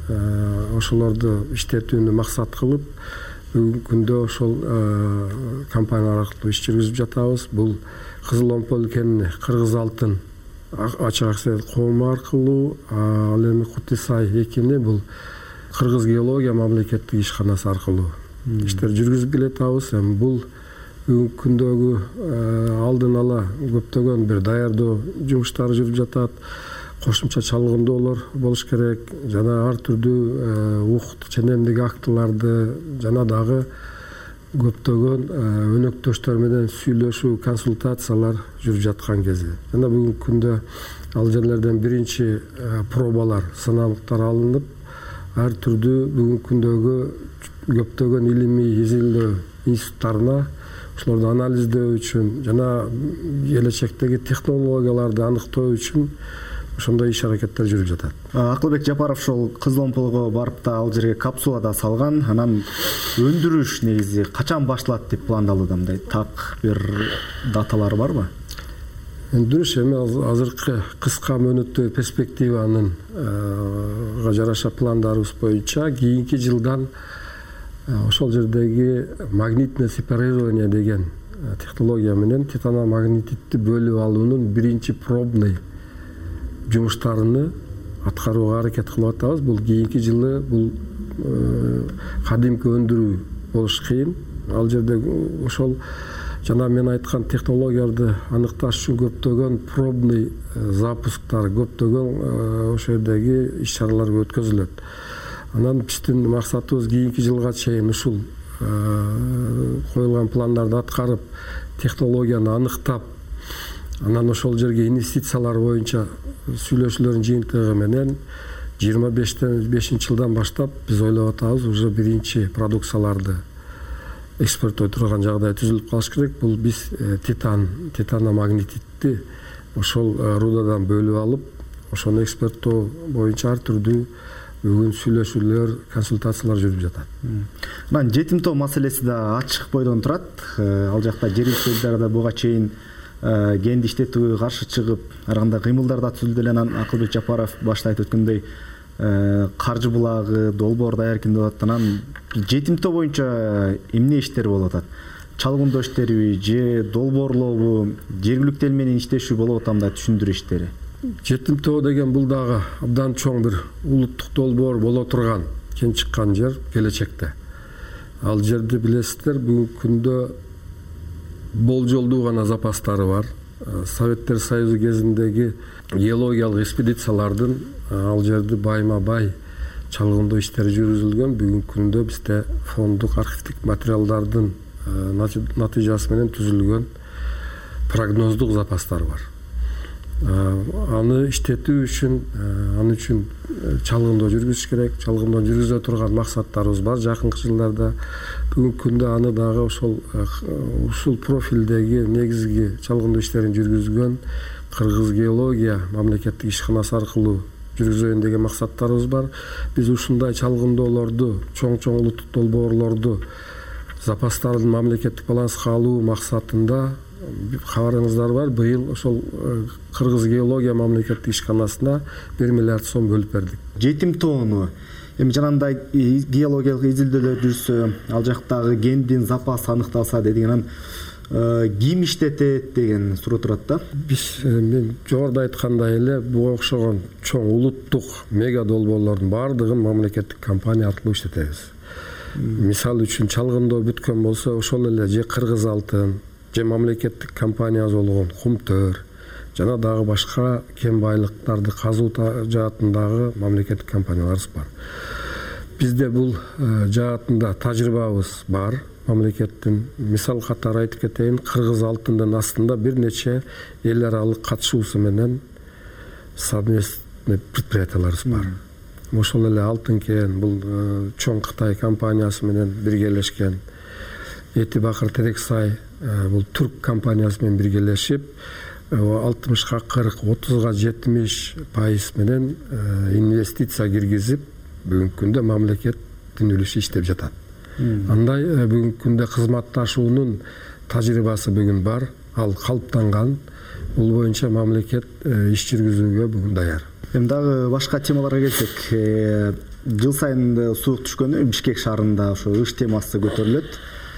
Speaker 18: ошолорду иштетүүнү максат кылып, бүгүнкү күндө ошол компаниялар аркылуу иш жүргүзүп жатабыз. Бул Кызыл Омпол кенини Кыргыз Алтын ачык акциялык коому аркылуу, ал эми Куттуу Сай 2-ни бул Кыргыз геология мамлекеттик ишканасы аркылуу иштер жүргүзүп келатабыз. Эми бул бүгүнкү күндөгү алдын ала көптөгөн бир даярдоо жумуштары жүрүп жатат. Кошумча чалгындоолор болуш керек, жана ар түрдүү укуктук ченемдик актыларды жана дагы көптөгөн өнөктөштөр менен сүйлөшүү, консультациялар жүрүп жаткан кези. Жана бүгүнкү күндө ал жерлерден биринчи пробалар, сыналыктар алынып, ар түрдүү бүгүнкү күндөгү көптөгөн илимий изилдөө институттарына ошолорду анализдөө үчүн жана келечектеги технологияларды аныктоо үчүн ошондой иш-аракеттер жүрүп жатат.
Speaker 17: Акылбек Жапаров ошол Кызыл Омполго барып да ал жерге капсула да салган. Анан өндүрүш негизи качан башталат деп пландалууда? Мындай так бир даталары барбы?
Speaker 18: Өндүрүш эми азыркы кыска мөөнөттүү перспективанын жараша пландарыбыз боюнча кийинки жылдан ошол жердеги магнитное сепарирование деген технология менен титаномагнититти бөлүп алуунун биринчи пробный жумуштарыны аткарууга аракет кылып атабыз. Бул кийинки жылы бул кадимки өндүрүү болуш кыйын. Ал жерде ошол жана мен айткан технологияларды аныкташ үчүн көптөгөн пробный запусктар, көптөгөн ошол жердеги иш-чаралар өткөзүлөт. Анан биздин максатыбыз кийинки жылга чейин ушул коюлган пландарды аткарып, технологияны аныктап, анан ошол жерге инвестициялар боюнча сүйлөшүүлөрдүн жыйынтыгы менен 25 жылдан баштап биз ойлоп атабыз, уже биринчи продукцияларды экспорттой турган жагдай түзүлүп калыш керек. Бул биз титаномагнититти ошол рудадан бөлүп алып, ошону экспорттоо боюнча ар түрдүү бүгүн сүйлөшүүлөр, консультациялар жүрүп жатат.
Speaker 17: Анан жетимтоо маселеси да ачык бойдон турат. Ал жакта жергиликтүү элдер буга чейин кенди иштетүүгө каршы чыгып, ар кандай кыймылдар да түзүлдү эле. Анан Акылбек Жапаров башта айтып өткөндөй каржы булагы, долбоор даяркин деп атат. Анан жетимтоо боюнча эмне иштер болуп атат? Чалгындоо иштериби же долбоорлообу, жергиликтүү эл менен иштешүү болуп атамы да түшүндүрүү иштери?
Speaker 18: Жетимтоо деген бул дагы абдан чоң бир улуттук долбоор боло турган, кен чыккан жер келечекте. Ал жерде билесиздер, бүгүнкү күндө болжолдуу гана запастары бар. Советтер Союзу кезиндеги геологиялык экспедициялардын ал жерде байма-бай чалгындоо иштери жүргүзүлгөн. Бүгүнкү күндө бизде фонддук архивдик материалдардын натыйжасы менен түзүлгөн прогноздук запастар бар. Аны иштетүү үчүн, аны үчүн чалгындоо жүргүзүш керек. Чалгындоо жүргүзө турган максаттарыбыз бар жакынкы жылдарда. Бүгүнкү күндө аны дагы ушул профилдеги негизги чалгындоо иштерин жүргүзгөн Кыргыз геология мамлекеттик ишканасы аркылуу жүргүзөйүн деген максаттарыбыз бар. Биз ушундай чалгындоолорду, чоң улуттук долбоорлорду запастардын мамлекеттик баланска алуу максатында кабарыңыздар бар, быйыл ошол Кыргыз геология мамлекеттик ишканасына 1 миллиард сом бөлүп бердик. Жетимтоону
Speaker 17: эми жанагындай геологиялык изилдөөлөр жүрсө, ал жактагы кендин запасы аныкталса дедик. Анан ким иштетет деген суроо турат да.
Speaker 18: Мен жогоруда айткандай эле буга окшогон чоң улуттук мега долбоорлордун баардыгын мамлекеттик компания аркылуу иштетебиз. Мисал үчүн чалгындоо бүткөн болсо, ошол эле же Кыргыз алтын, же мамлекеттик компания болгон Кумтөр, жана дагы башка кен байлыктарды казуу жаатындагы мамлекеттик компанияларыбыз бар. Бизде бул жаатында тажрыйбабыз бар. Мамлекеттин мисал катары айтып кетейин, Кыргыз алтындын астында бир нече эл аралык катышуусу менен совместный предприятияларыбыз бар. Ошол эле Алтын кен, бул чоң Кытай компаниясы менен биргелешкен. Эти Бакыр Терексай, бул түрк компаниясы менен биргелешип 60-га 40, 30-га 70% менен инвестиция киргизип, бүгүнкү күндө мамлекеттин үлүшү иштеп жатат. Андай бүгүнкү күндө кызматташуунун тажрыйбасы бүгүн бар, ал калыптанган. Бул боюнча мамлекет иш жүргүзүүгө бүгүн даяр.
Speaker 17: Эми дагы башка темаларга келсек, жыл сайын суук түшкөндө Бишкек шаарында ошо ыш темасы көтөрүлөт.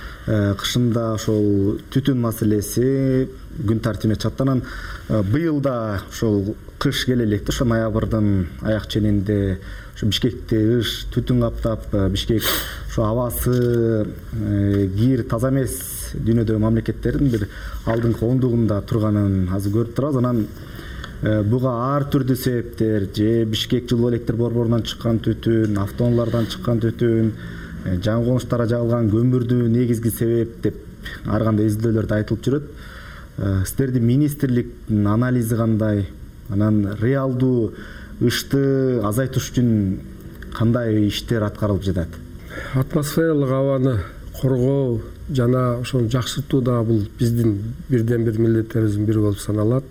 Speaker 17: Кышында ошол түтүн маселеси күн тартибине чыкты. Анан быйыл да ошол кыш келе электе, ошо ноябрдын аяк ченинде ошо Бишкекти ыш түтүн каптап, Бишкек ошо абасы кир таза эмес дүйнөдөгү мамлекеттердин бир алдыңкы ондугунда турганын азыр көрүп турабыз. Анан буга ар түрдүү себептер, же Бишкек жылуу электр борборунан чыккан түтүн, автоунаалардан чыккан түтүн, жаңы конуштарга жагылган көмүрдүү негизги себеп деп ар кандай изилдөөлөрдө айтылып жүрөт. Сиздердин министрликтин анализи кандай? Анан реалдуу ышты азайтыш үчүн кандай иштер аткарылып жатат?
Speaker 18: Атмосфералык абаны коргоо жана ошону жакшыртуу да бул биздин бирден бир милдеттерибиздин бири болуп саналат.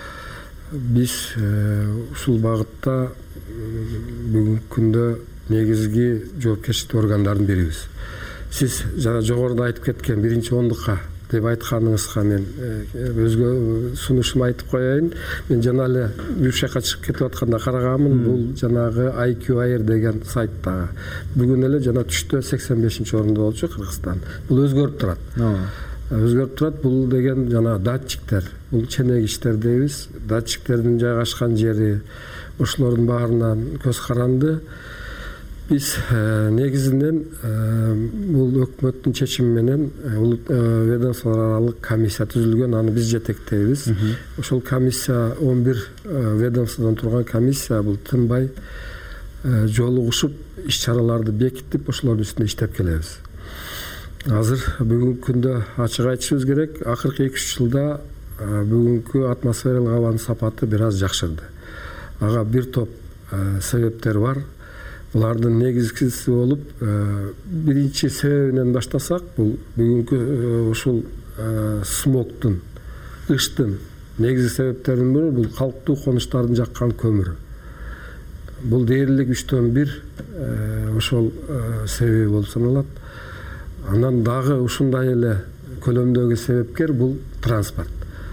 Speaker 18: Биз ушул багытта бүгүнкү күндө негизги жоопкерчиликтүү органдардын бирибиз. Сиз жана жогоруда айтып кеткен биринчи ондукка деп айтканыңызга мен өзгө сунушумду айтып коеюн. Мен жана эле бир жака чыгып кетип атканда караганмын. Бул жанагы IQAir деген сайттагы. Бүгүн эле жана түштө 85-орунда болчу Кыргызстан. Бул өзгөрүп турат. өзгөрүп турат. Бул деген жана датчиктер, бул ченегичтер дейбиз. Датчиктердин жайгашкан жери ошолордун баарынан көз каранды. Биз негизинен бул өкмөттүн чечими менен ведомство аралык комиссия түзүлгөн, аны биз жетектейбиз. Ошол комиссия 11 ведомстводон турган комиссия бул тынбай жолугушуп иш-чараларды бекитип, ошолордун үстүндө иштеп келебиз. Азыр бүгүнкү күндө ачык айтышыбыз керек, акыркы 2-3 жылда бүгүнкү атмосфералык абанын сапаты бир аз жакшырды. Ага бир топ себептер бар. Булардын негизгиси болуп, биринчи себебинен баштасак, бул бүгүнкү ушул смогтун, ыштын негизги себептеринин бири бул калктуу конуштардын жаккан көмүрү. Бул дээрлик 3/1 ошол себеби болуп саналат. Андан дагы ушундай эле көлөмдөгү себепкер бул транспорт.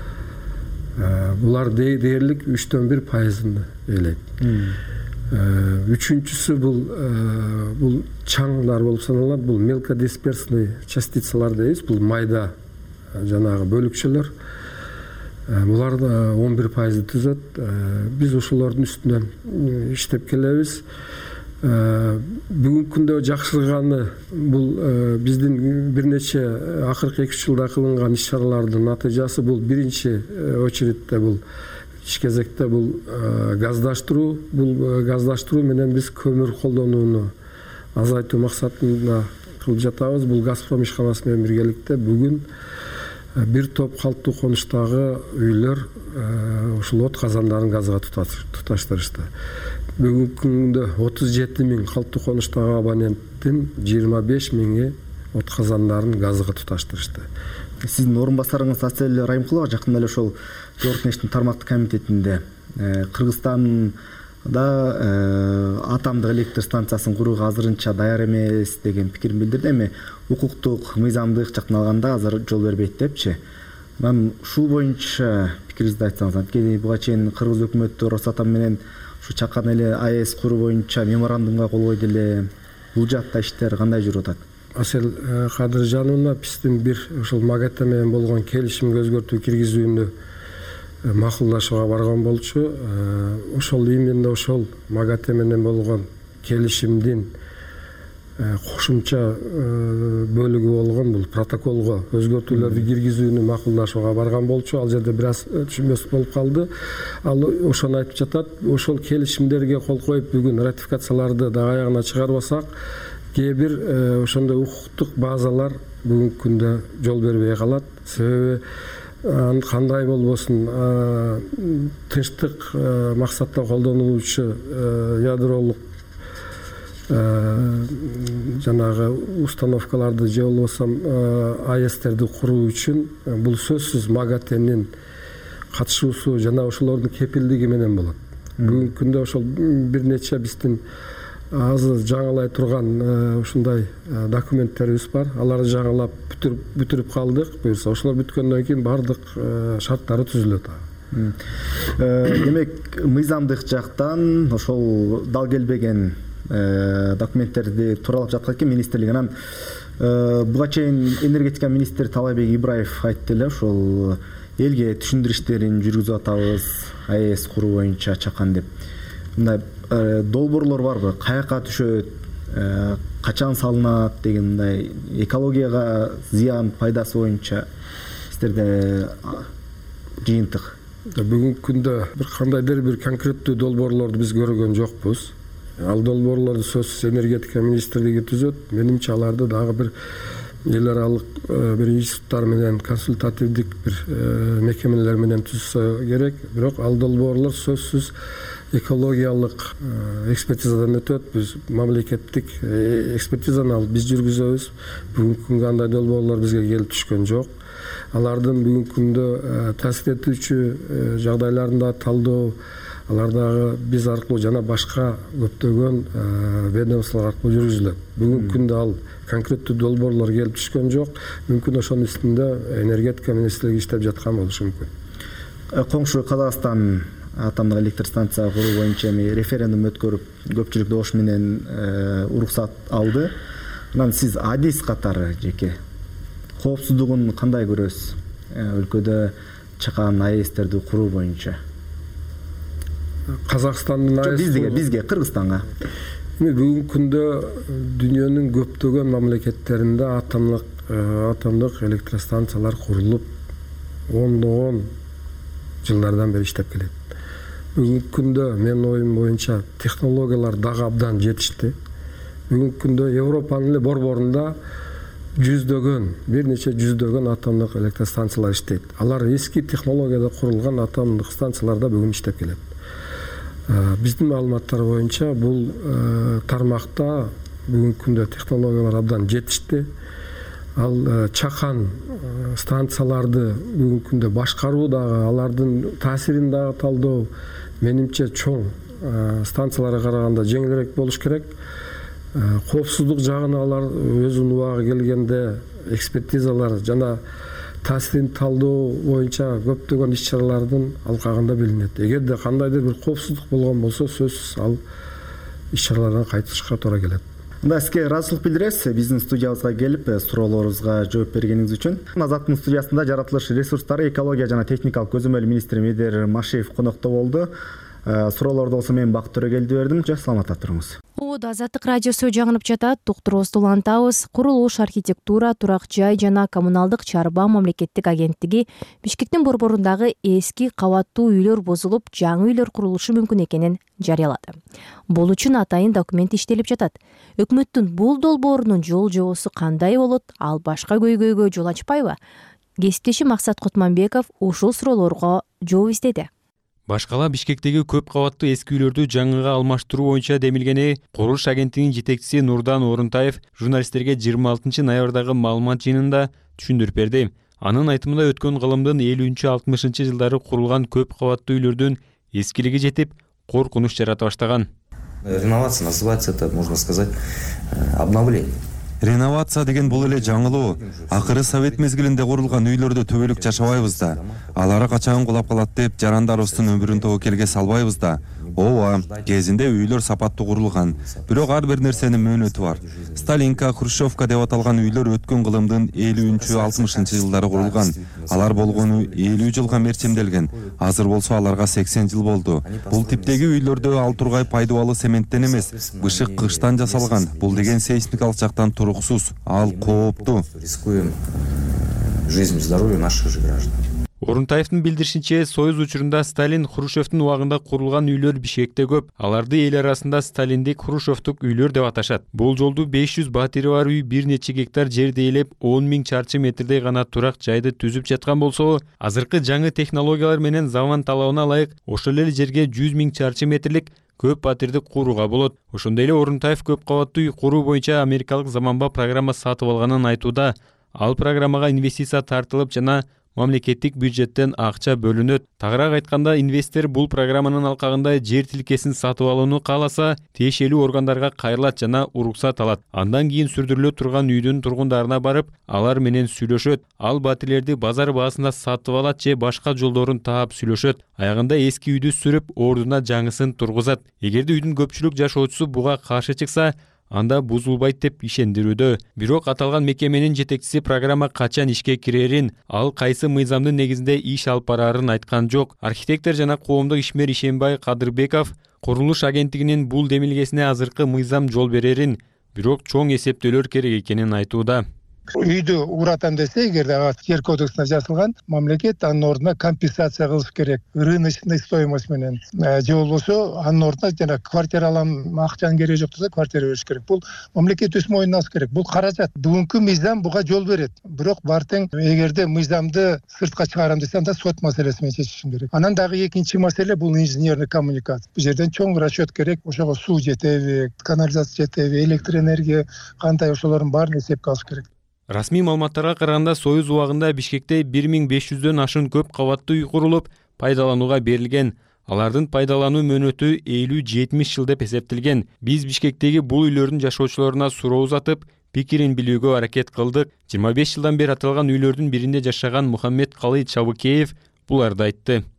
Speaker 18: Булар дээрлик 3/1% ээлейт. Үчүнчүсү бул чаңдар болуп саналат. Бул мелкодисперсный частицалар дейбиз. Бул майда жанагы бөлүкчөлөр. Булар 11% түзөт. Биз ошолордун үстүнөн иштеп келебиз. Бүгүнкү күндө жакшырганы бул биздин бир нече акыркы 2 жылда кылынган иш-чаралардын натыйжасы. Бул биринчи очередте бул иш кезекте бул газдаштыруу. Бул газдаштыруу менен биз көмүр колдонууну азайтуу максатында кылып жатабыз. Бул Газпром ишканасы менен биргеликте бүгүн бир топ калктуу конуштагы үйлөр ушул от казандарын газга туташтырышты. Бүгүнкү күндө 37 000 калктуу конуштагы абоненттин 25 000 от казандарын газга туташтырышты.
Speaker 17: Сиздин орун басарыңыз Асель Райымкулова жакында эле ошол Жогорку Кеңештин тармактык комитетинде Кыргызстанда атомдук электр станциясын курууга азырынча даяр эмес деген пикирин билдирди. Эми укуктук, мыйзамдык жактан алганда азыр жол бербейт депчи. Мен ушул боюнча пикириңизди айтсаңыз, анткени буга чейин Кыргыз өкмөтү Росатом менен ушу чакан эле АЭС куруу боюнча меморандумга кол койду эле. Бул жакта иштер кандай жүрүп атат?
Speaker 18: Асель Кадыржановна биздин бир ушул МАГАТЭ менен болгон келишимге өзгөртүү киргизүүнү макулдашууга барган болчу. Ошол именно ошол МАГАТЭ менен болгон келишимдин кошумча бөлүгү болгон бул протоколго өзгөртүүлөрдү киргизүүнү макулдашууга барган болчу. Ал жерде бир аз түшүнбөс болуп калды. Ал ошону айтып жатат. Ошол келишимдерге кол коюп бүгүн ратификацияларды да аягына чыгарбасак, кээ бир ошондой укуктук базалар бүгүнкү күндө жол бербей калат. Себеби кандай болбосун тынчтык максатта колдонулуучу ядролук жанагы установкаларды же болбосо АЭСтерди куруу үчүн бул сөзсүз МАГАТЭнин катышуусу жана ошолордун кепилдиги менен болот. Бүгүнкү күндө ошол бир нече биздин азыр жаңылай турган ушундай документтерибиз бар. Аларды жаңылап бүтүрүп калдык. Буюрса ошолор бүткөндөн кийин бардык шарттары түзүлөт.
Speaker 17: Демек, мыйзамдык жактан ошол дал келбеген документтерди тууралап жаткан экен министрлик. Анан буга чейин энергетика министри Талайбек Ибраев айтты эле, ошол элге түшүндүрүү иштерин жүргүзүп атабыз АЭС куруу боюнча чакан деп. Мындай долбоорлор барбы? Каяка түшөт, качан салынат деген мындай экологияга зыян пайдасы боюнча сиздерде жыйынтык?
Speaker 18: Бүгүнкү күндө бир кандайдыр бир конкреттүү долбоорлорду биз көргөн жокпуз. Ал долбоорлорду сөзсүз энергетика министрлиги түзөт. Менимче аларды дагы бир эл аралык бир институттар менен консультативдик бир мекемелер менен түзсө керек. Бирок ал долбоорлор сөзсүз экологиялык экспертизадан өтөт. Биз мамлекеттик экспертизаны алып биз жүргүзөбүз. Бүгүнкү күнгө андай долбоорлор бизге келип түшкөн жок. Алардын бүгүнкү күндө таасир этүүчү жагдайларында талдоо, алардагы биз аркылуу жана башка көптөгөн ведомстволор аркылуу жүргүзүлөт. Бүгүнкү күндө ал конкреттүү долбоорлор келип түшкөн жок. Мүмкүн ошонун үстүндө энергетика министрлиги иштеп жаткан болушу мүмкүн.
Speaker 17: Коңшу Казакстан атомдук электр станция куруу боюнча референдум өткөрүп, көпчүлүк добуш менен уруксат алды. Анан сиз адис катары жеке коопсуздугун кандай көрөсүз өлкөдө чакан АЭСтерди куруу боюнча?
Speaker 18: Казакстандын АЭС
Speaker 17: бизге Кыргызстанга.
Speaker 18: Бүгүнкү күндө дүйнөнүн көптөгөн мамлекеттеринде атомдук электростанциялар курулуп ондогон жылдардан бери иштеп келет. Бүгүнкү күндө менин оюм боюнча технологиялар дагы абдан жетишти. Бүгүнкү күндө Европанын эле борборунда бир нече жүздөгөн атомдук электростанциялар иштейт. Алар эски технологияда курулган атомдук станцияларда бүгүн иштеп келет. Биздин маалыматтар боюнча бул тармакта бүгүнкү күндө технологиялар абдан жетишти. Ал чакан станцияларды бүгүнкү күндө башкаруу дагы, алардын таасирин дагы талдоо менимче чоң станцияларга караганда жеңилирээк болуш керек. Коопсуздук жагына алар өзүнүн убагы келгенде экспертизалар жана таасирин талдоо боюнча көптөгөн иш-чаралардын алкагында билинет. Эгерде кандайдыр бир коопсуздук болгон болсо, сөзсүз ал иш-чаралардан кайтышка туура келет.
Speaker 17: Мында сизге ыраазычылык билдиребиз биздин студиябызга келип суроолорубузга жооп бергениңиз үчүн. Азаттын студиясында жаратылыш ресурстары, экология жана техникалык көзөмөл министри Медер Машиев конокто болду. Суроолорду болсо мен Бакыт Төрөгелди бердим. Саламатта туруңуз.
Speaker 1: Азаттык радиосу жаңырып жатат. Доктурубузду улантабыз. Курулуш, архитектура, турак жай жана коммуналдык чарба мамлекеттик агенттиги Бишкектин борборундагы эски кабаттуу үйлөр бузулуп, жаңы үйлөр курулушу мүмкүн экенин жарыялады. Бул үчүн атайын документ иштелип жатат. Өкмөттүн бул долбоорунун жол жобосу кандай болот? Ал башка көйгөйгө жол ачпайбы? Кесиптешим Максат Кутманбеков ушул суроолорго жооп издеди.
Speaker 11: Башкала Бишкектеги көп кабаттуу эски үйлөрдү жаңыга алмаштыруу боюнча демилгени Курулуш агенттигинин жетекчиси Нурдан Орунтаев журналисттерге 26 ноябрдагы маалымат жыйынында түшүндүрүп берди. Анын айтымында өткөн кылымдын 50-60 жылдары курулган көп кабаттуу үйлөрдүн эскилиги жетип, коркунуч жарата баштаган.
Speaker 19: Реновация называется, это можно сказать, обновление.
Speaker 20: Реновация деген бул эле жаңылоо. Акыры совет мезгилинде курулган үйлөрдө төбөлүк жашабайбыз да. Алары качан кулап калат деп жарандарыбыздын өмүрүн тобокелге салбайбыз да. Ооба, кезинде үйлөр сапаттуу курулган. Бирок ар бир нерсенин мөөнөтү бар. Сталинка, Хрущевка деп аталган үйлөр өткөн кылымдын 50-60 жылдары курулган. Алар болгону 50 жылга мерчимделген. Азыр болсо аларга 80 жыл болду. Бул типтеги үйлөрдө ал тургай пайдубалы цементтен эмес, бышык кыштан жасалган. Бул деген сейсмикалык жактан туруксуз, ал кооптуу.
Speaker 19: Рискуем жизнью и здоровьем наших же граждан.
Speaker 11: Орунтаевдин билдиришинче, Союз учурунда Сталин, Хрущевдин убагында курулган үйлөр Бишкекте көп. Аларды эл арасында Сталиндик, Хрущевдук үйлөр деп аташат. Бул жолду 500 батири бар үй бир нече гектар жерди ээлеп, 10 000 чарчы метрдей гана турак жайды түзүп жаткан болсо, азыркы жаңы технологиялар менен заман талабына ылайык ошол эле жерге 100 000 чарчы метрлик көп батирди курууга болот. Ошондой эле Орунтаев көп кабаттуу үй куруу боюнча америкалык заманба программа сатып алганын айтууда. Ал программага инвестиция тартылып жана мамлекеттик бюджеттен акча бөлүнөт. Тагыраак айтканда, инвестор бул программанын алкагында жер тилкесин сатып алууну кааласа, тиешелүү органдарга кайрылат жана уруксат алат. Андан кийин сүрдүрүлө турган үйдүн тургундарына барып, алар менен сүйлөшөт. Ал батирлерди базар баасында сатып алат же башка жолдорун таап сүйлөшөт. Аягында эски үйдү сүрүп, ордуна жаңысын тургузат. Эгерде үйдүн көпчүлүк жашоочусу буга каршы чыкса, анда бузулбайт деп ишендирүүдө. Бирок аталган мекеменин жетекчиси программа качан ишке кирерин, ал кайсы мыйзамдын негизинде иш алып барарын айткан жок. Архитектор жана коомдук ишмер Ишенбай Кадырбеков Курулуш агенттигинин бул демилгесине азыркы мыйзам жол берерин, бирок чоң эсептөөлөр керек экенин айтууда.
Speaker 21: Үйдү уратам десе, эгерде жер кодексинде жазылган, мамлекет анын ордуна компенсация кылыш керек. Рыночный стоимость менен. Же болбосо анын ордуна жана квартира алам, акчанын кереги жок десе, квартира бериш керек. Бул мамлекет өз мойнуна алыш керек. Бул каражат. Бүгүнкү мыйзам буга жол берет. Бирок бартең эгерде мыйзамды сыртка чыгарам десе, анда сот маселеси менен чечишим керек. Анан дагы экинчи маселе бул инженерный коммуникация. Бул жерден чоң расчет керек. Ошого суу жетеби, канализация жетеби, электр энергия кандай, ошолордун баарын эсепке алыш керек.
Speaker 11: Расмий маалыматтарга караганда, Союз убагында Бишкекте 1500дөн ашын көп кабаттуу үй курулуп, пайдаланууга берилген. Алардын пайдалануу мөөнөтү 50-70 жыл деп эсептелген. Биз Бишкектеги бул үйлөрдүн жашоочуларына суроо узатып, пикирин билүүгө аракет кылдык. 25 жылдан бери аталган үйлөрдүн биринде жашаган Мухаммед Калый Чабыкеев буларды айтты.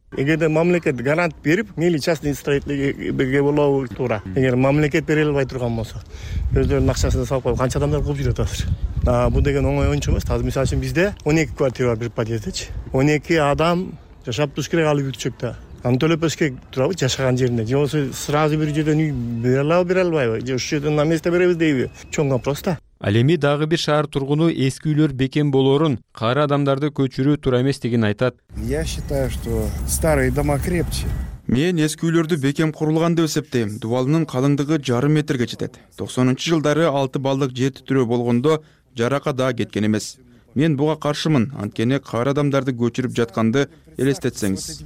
Speaker 4: эгерде мамлекет грант берип мейли частный строительге болобу туура, эгер мамлекет бере албай турган болсо өздөрүнүн акчасын салып коюп канча адамдар кылып жүрөт азыр. Бул деген оңой ойнчу эмес. Азыр мисалы үчүн бизде 12 квартира бар бир подъездечи. 12 адам жашап туруш керек ал бүтчөктө. Аны төлөп өскө турабы жашаган жеринде. Же болбосо сразу бир жерден үй бере албайбы? Же ушул жерден на место беребиз дейби? Чоң вопрос да.
Speaker 11: Ал эми дагы бир шаар тургуну эски үйлөр бекем болоорун, кары адамдарды көчүрүү туура эмес деген айтат.
Speaker 22: Я считаю, что старые дома крепче.
Speaker 7: Мен эски үйлөрдү бекем курулган деп эсептейм. Дубалынын калыңдыгы жарым метрге жетет. 90-жылдары 6 балдык жер титирөө болгондо жарака да кеткен эмес. Мен буга каршымын, анткени кары адамдарды көчүрүп жатканды элестетсеңиз.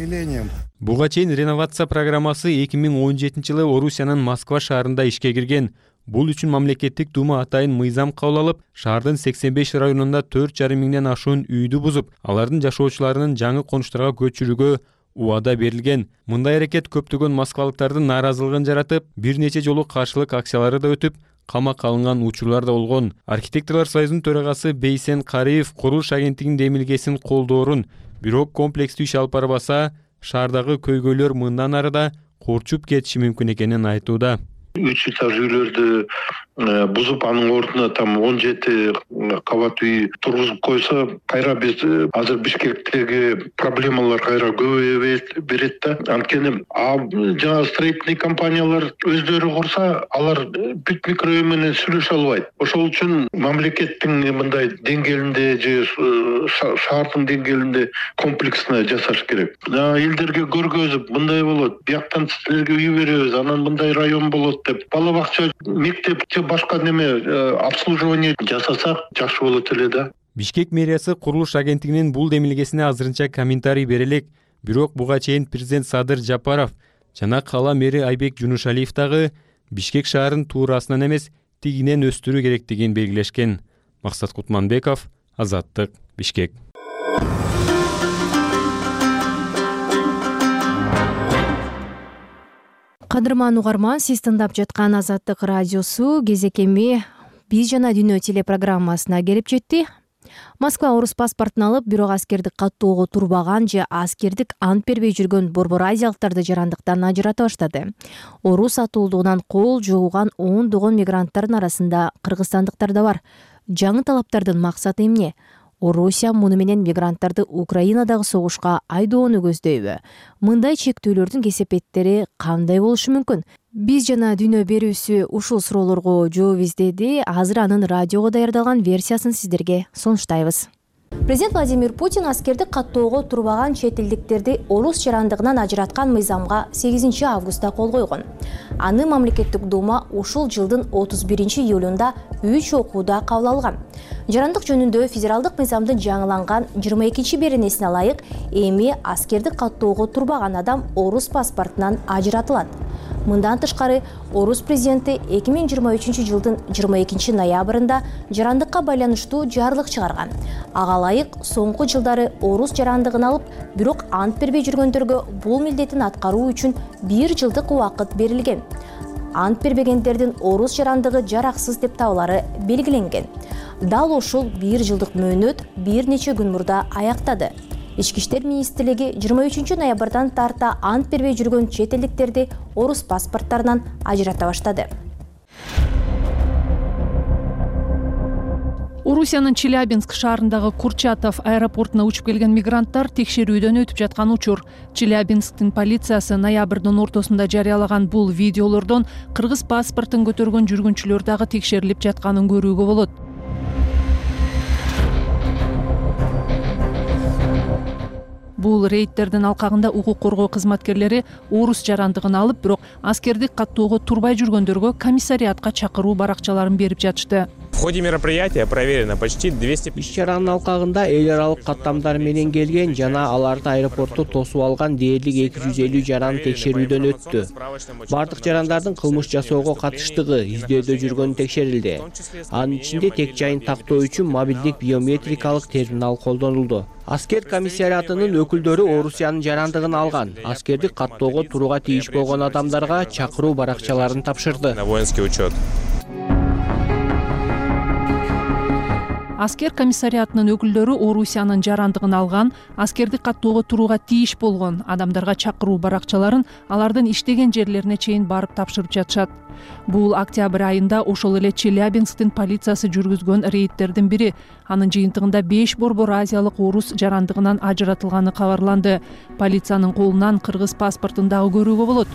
Speaker 11: Буга чейин реновация программасы 2017-жылы Орусиянын Москва шаарында ишке кирген. Бул үчүн мамлекеттик дума атайын мыйзам кабыл алып, шаардын 85 районунда 4,5 миңден ашуун үйдү бузуп, алардын жашоочуларынын жаңы конуштарга көчүрүүгө убада берилген. Мындай аракет көптөгөн москвалыктардын нааразылыгын жаратып, бир нече жолу каршылык акциялары да өтүп, камакка алынган учурлар да болгон. Архитекторлор союзунун төрагасы Бейсен Кариев курулуш агенттигинин демилгесин колдоорун, бирок комплекстүү иш алып барбаса, шаардагы көйгөйлөр мындан ары да курчуп кетиши мүмкүн экенин айтууда.
Speaker 23: 3 этаж үйлөрдү бузуп, анын ордуна там 17 кабат үй тургузуп койсо, кайра биз азыр Бишкектеги проблемалар кайра көбөйө берет да. Анткени жана строительный компаниялар өздөрү курса, алар бүт микрорайон менен сүйлөшө албайт. Ошол үчүн мамлекеттин мындай деңгээлинде же шаардын деңгээлинде комплексно жасаш керек. Элдерге көргөзүп, мындай болот, бияктан силерге үй беребиз, анан мындай район болот деп, бала бакча, мектеп башка неме обслуживание жасасак жакшы болот эле да.
Speaker 11: Бишкек мэриясы курулуш агенттигинин бул демилгесине азырынча комментарий бере элек, бирок буга чейин президент Садыр Жапаров жана кала мэри Айбек Жунушалиев дагы Бишкек шаарын туурасынан эмес, тигинен өстүрүү керектигин белгилешкен. Максат Кутманбеков, Азаттык, Бишкек.
Speaker 1: Кадырман угарман, сиз тыңдап жаткан Азаттык радиосу кезекеми Биз жана дүйнө телепрограммасына келип жетти. Москва орус паспортун алып, бирок аскердик каттоого турбаган же аскердик ант бербей жүргөн борбор азиялыктарды жарандыктан ажырата баштады. Орус атуулдугунан кол жууган ондогон мигранттардын арасында кыргызстандыктар да бар. Жаңы талаптардын максаты эмне? Орусия муну менен мигранттарды Украинадагы согушка айдоону көздөйбү? Мындай чектөөлөрдүн кесепеттери кандай болушу мүмкүн? Биз жана дүйнө берүүсү ушул суроолорго жооп издеди. Азыр анын радиого даярдалган версиясын сиздерге сунуштайбыз. Президент Владимир Путин аскердик каттоого турбаган чет элдиктерди орус жарандыгынан ажыраткан мыйзамга 8 августта кол койгон. Аны мамлекеттик дума ушул жылдын 31 июлунда 3 окууда кабыл алган. Жарандык жөнүндө федералдык мыйзамдын жаңыланган 22 беренесине ылайык, эми аскердик каттоого турбаган адам орус паспортунан ажыратылат. Мындан тышкары, орус президенти 2023 жылдын 22 ноябрында жарандыкка байланыштуу жарлык чыгарган. Ага ылайык соңку жылдары орус жарандыгын алып, бирок ант бербей жүргөндөргө бул милдетин аткаруу үчүн 1 жылдык убакыт берилген. Ант бербегендердин орус жарандыгы жараксыз деп табылары белгиленген. Дал ушул 1 жылдык мөөнөт бир нече күн мурда аяктады. Ички иштер министрлиги 23 ноябрдан тарта ант бербей жүргөн чет элдиктерди орус паспорттарынан ажырата баштады.
Speaker 24: Орусиянын Челябинск шаарындагы Курчатов аэропортуна учуп келген мигранттар текшерүүдөн өтүп жаткан учур. Челябинсктин полициясы ноябрдын ортосунда жарыялаган бул видеолордон кыргыз паспортун көтөргөн жүргүнчүлөр дагы текшерилип жатканын көрүүгө болот. Бул рейдтердин алкагында укук коргоо кызматкерлери орус жарандыгын алып, бирок аскердик каттоого турбай жүргөндөргө комиссариатка чакыруу баракчаларын берип жатышты.
Speaker 25: В ходе мероприятия проверено почти 200...
Speaker 26: Иш-чаранын алкагында эл аралык каттамдар менен келген жана аларды аэропортто тосуп алган дээрлик 250 жаран текшерүүдөн өттү. Бардык жарандардын кылмыш жасоого катыштыгы издөөдө жүргөнү текшерилди. Анын ичинде тек жайын тактоо үчүн мобилдик биометрикалык терминал колдонулду. Аскер комиссариатынын өкүлдөрү Орусиянын жарандыгын алган, аскердик каттоого турууга тийиш болгон адамдарга чакыруу баракчаларын тапшырды.
Speaker 25: На воинский учет.
Speaker 24: Аскер комиссариатынын өкүлдөрү Орусиянын жарандыгын алган, аскерди каттоого турууга тийиш болгон адамдарга чакыруу баракчаларын алардын иштеген жерлерине чейин барып тапшырып жатышат. Бул октябрь айында ошол эле Челябинсктин полициясы жүргүзгөн рейдтердин бири. Анын жыйынтыгында 5 борбор азиялык орус жарандыгынан ажыратылганы кабарланды. Полициянын колунан кыргыз паспортун дагы көрүүгө болот.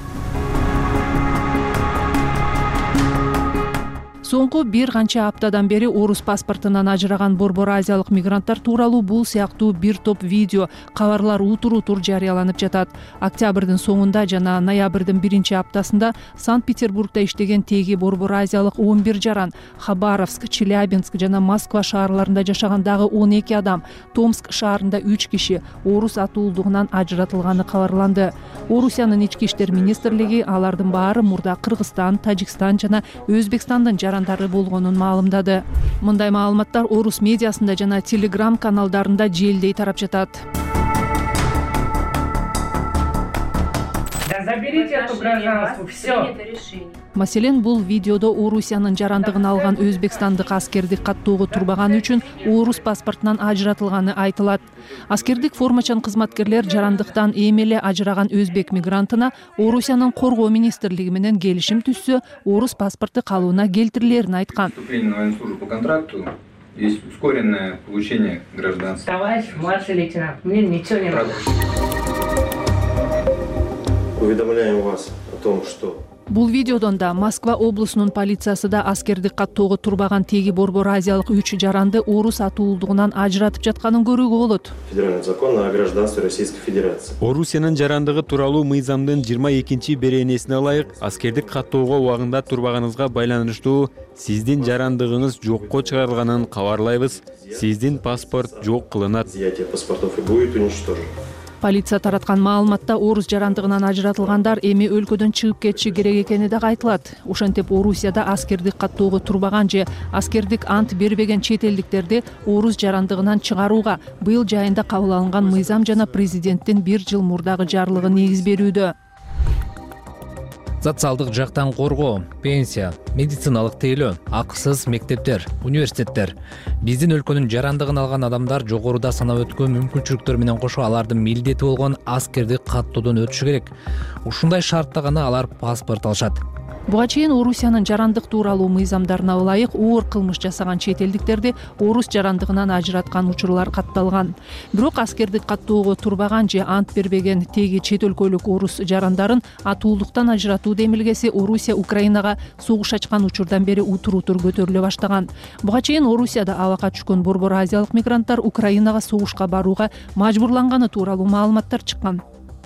Speaker 24: Соңку бир канча аптадан бери орус паспортунан ажыраган борбор азиялык мигранттар тууралуу бул сыяктуу бир топ видео, кабарлар утур жарыяланып жатат. Октябрдын соңунда жана ноябрдын 1-аптасында Санкт-Петербургда иштеген теги борбор азиялык 11 жаран, Хабаровск, Челябинск жана Москва шаарларында жашаган дагы 12 адам, Томск шаарында 3 киши орус атуулдугунан ажыратылганы кабарланды. Орусиянын ички иштер министрлиги алардын баары мурда Кыргызстан, Тажикстан жана Өзбекстандын жарандары болгонун маалымдады. Мындай маалыматтар орус медиасында жана Telegram каналдарында желдей тарап жатат.
Speaker 2: Заберите эту гражданство, все.
Speaker 24: Маселен, бул видеодо Орусиянын жарандыгын алган өзбекстандык аскерди каттоого турбаганы үчүн орус паспортунан ажыратылганы айтылат. Аскердик формачан кызматкерлер жарандыктан эми эле ажыраган өзбек мигрантына Орусиянын коргоо министрлиги менен келишим түзсө, орус паспорту калууна келтирилерин айткан.
Speaker 2: Есть ускоренное получение гражданства. Товарищ младший лейтенант, мне ничего не надо.
Speaker 14: Уведомляем вас о том, что
Speaker 24: Бул видеодон да Москва облусунун полициясы да аскерди каттоого турбаган теги борбор азиялык 3 жаранды орус атуулдугунан ажыратып жатканын көрүүгө болот.
Speaker 14: Федеральный закон о гражданстве Российской Федерации.
Speaker 11: Орусиянын жарандыгы тууралуу мыйзамдын 22-беренесине ылайык аскердик каттоого убагында турбаганыңызга байланыштуу сиздин жарандыгыңыз жокко чыгарылганын кабарлайбыз. Сиздин паспорт жок кылынат.
Speaker 14: Изъятие паспортов и будет уничтожено.
Speaker 24: Полиция тараткан маалыматта орус жарандыгынан ажыратылгандар эми өлкөдөн чыгып кетиши керек экени да айтылат. Ошентип Орусияда аскердик каттоого турбаган же аскердик ант бербеген чет элдиктерди орус жарандыгынан чыгарууга быйыл жайында кабыл алынган мыйзам жана президенттин 1 жыл мурдагы жарлыгы негиз берүүдө.
Speaker 3: Социалдык жактан коргоо, пенсия, медициналык тейлөө, акысыз мектептер, университеттер. Биздин өлкөнүн жарандыгын алган адамдар жогоруда санап өткөн мүмкүнчүлүктөр менен кошо алардын милдети болгон аскердик каттоодон өтүшү керек. Ушундай шартта гана алар паспорт алышат.
Speaker 24: Буга чейин Орусиянын жарандык тууралуу мыйзамдарына ылайык оор кылмыш жасаган чет элдиктерди орус жарандыгынан ажыраткан учурлар катталган. Бирок аскердик каттоого турбаган же ант бербеген теги чет өлкөлүк орус жарандарын атуулдуктан ажыратуу демилгеси Орусия Украинага согуш ачкан учурдан бери утур көтөрүлө баштаган. Буга чейин Орусияда абакка түшкөн борбор азиялык мигранттар Украинага согушка барууга мажбурланганы тууралуу маалыматтар чыккан.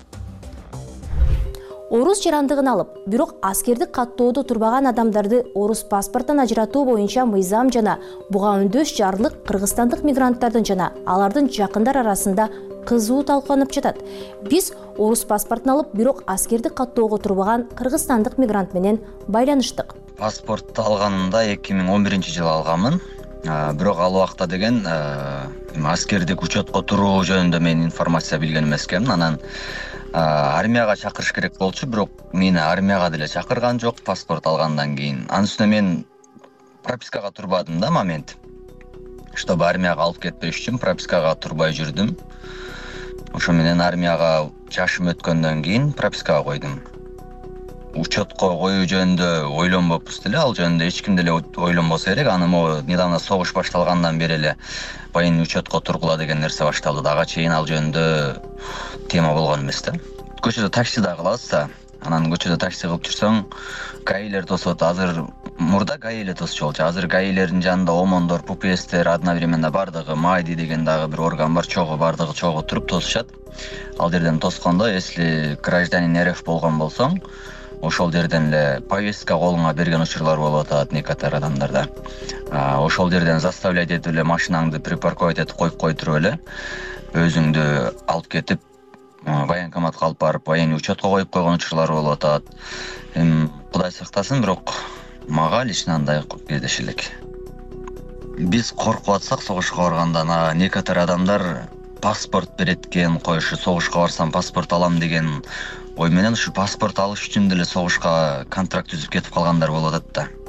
Speaker 5: Орус жарандыгын алып, бирок аскердик каттоодо турбаган адамдарды орус паспортунан ажыратуу боюнча мыйзам жана буга өндөш жарлык кыргызстандык мигранттардын жана алардын жакындар арасында кызуу талкууланып жатат. Биз орус паспортун алып, бирок аскердик каттоого турбаган кыргызстандык мигрант менен байланыштык.
Speaker 6: Паспорт алганымда 2011-жылы алганмын. Бирок ал убакта деген аскердик учетко туруу жөнүндө мен информация билген эмес экенмин. Анан армияга чакырыш керек болчу, бирок мени армияга деле чакырган жок паспорт алгандан кийин. Анын үстүнө мен пропискага турбадым да момент. Чтобы армияга алып кетпеш үчүн пропискага турбай жүрдүм. Ошо менен армияга жашым өткөндөн кийин пропискага койдум. Учетко коюу жөнүндө ойлонбоппуз деле, ал жөнүндө эч ким деле ойлонбосо керек. Аны недавно согуш башталгандан бери эле военный учетко тургула деген нерсе башталды. Дага чейин ал жөнүндө тема болгон эмес да. Көчөдө такси да кылабыз да. Анан көчөдө такси кылып жүрсөң, гаилер тосот. Азыр мурда гаи эле тосчу болчу. Азыр гаилердин жанында омондор, пупестер, одновременно бардыгы майди деген дагы бир орган бар, чогуу бардыгы чогуу туруп тосушат. Ал жерден тоскондо, если гражданин РФ болгон болсоң, ошол жерден эле повестка колуңа берген учурлар болуп атат некотор адамдарда. Ошол жерден заставлять этип эле машинаңды припарковать этип коюп туруп эле өзүңдү алып кетип военкоматка алып барып военный учетко коюп койгон учурлар болуп атат. Кудай сактасын, бирок мага лично андай кездеши элек. Биз коркуп атсак согушка баргандан некотор адамдар паспорт берет экен, коюшу согушка барсам паспорт алам деген ой менен ушу паспорт алыш үчүн деле согушка контракт түзүп кетип калгандар болуп атат да.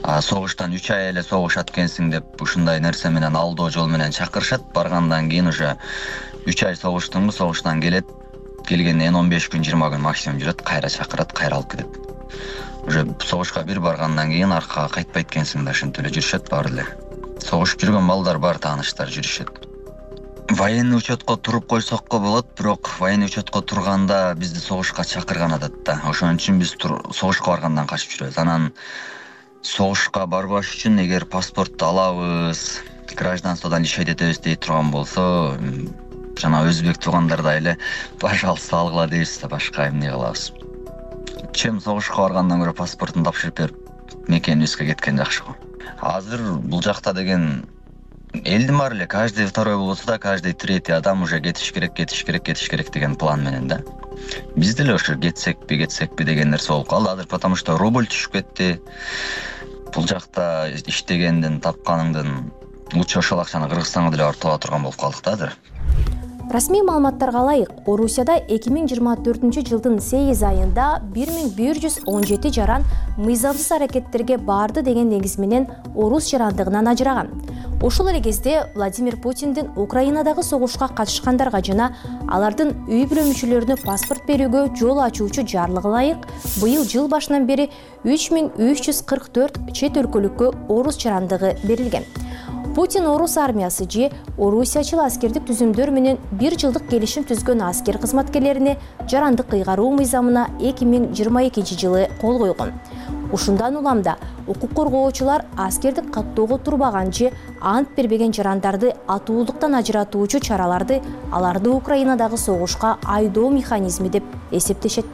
Speaker 6: согуштан 3 ай эле согушат экенсиң деп ушундай нерсе менен алдоо жол менен чакырышат. Баргандан кийин уже 3 ай согуштуңбу, согуштан келгенден 15 күн 20 күн максимум жүрөт, кайра чакырат, кайра алып кетет. Уже согушка бир баргандан кийин аркага кайтпайт экенсиң да ошентип эле жүрүшөт баары эле. Согушуп жүргөн балдар бар, тааныштар жүрүшөт. Военный учетко туруп койсокко болот, бирок военный учетко турганда бизди согушка чакырган адатта. Ошон үчүн биз согушка баргандан качып жүрөбүз. Анан согушка барбаш үчүн эгер паспортду алабыз, гражданстводан ишет этебиз дей турган болсо, жана өзбек туугандардай эле пожалуйста алгыла дейбиз да, башка эмне кылабыз. Чем согушка баргандан көрө паспортун тапшырып берип мекенибизге кеткен жакшы го. Азыр бул жакта деген элдин баары эле каждый второй болбосо да каждый третий адам уже кетиш керек деген план менен да. Биз деле ошо кетсекпи деген нерсе болуп калды азыр, потому что рубль түшүп кетти. Бул жакта иштегенден, тапканыңдын лучше ошол акчаны Кыргызстанга деле барып таба турган болуп калдык да азыр.
Speaker 5: Расмий маалыматтарга ылайык, Орусияда 2024-жылдын 8 айында 1117 жаран мыйзамсыз аракеттерге барды деген негиз менен орус жарандыгынан ажыраган. Ошол эле кезде Владимир Путиндин Украинадагы согушка катышкандарга жана алардын үй бүлө мүчөлөрүнө паспорт берүүгө жол ачуучу жарлыгы ылайык быйыл жыл башынан бери 3344 чет өлкөлүккө орус жарандыгы берилген. Путин орус армиясы же орусиячыл аскердик түзүмдөр менен 1 жылдык келишим түзгөн аскер кызматкерлерине жарандык кыйгаруу мыйзамына 2022 жылы кол койгон. Ушундан уламда укук коргоочулар аскердик каттоого турбаган же ант бербеген жарандарды атуулуктан ажыратуучу чараларды аларды Украинадагы согушка айдоо механизми деп эсептешет.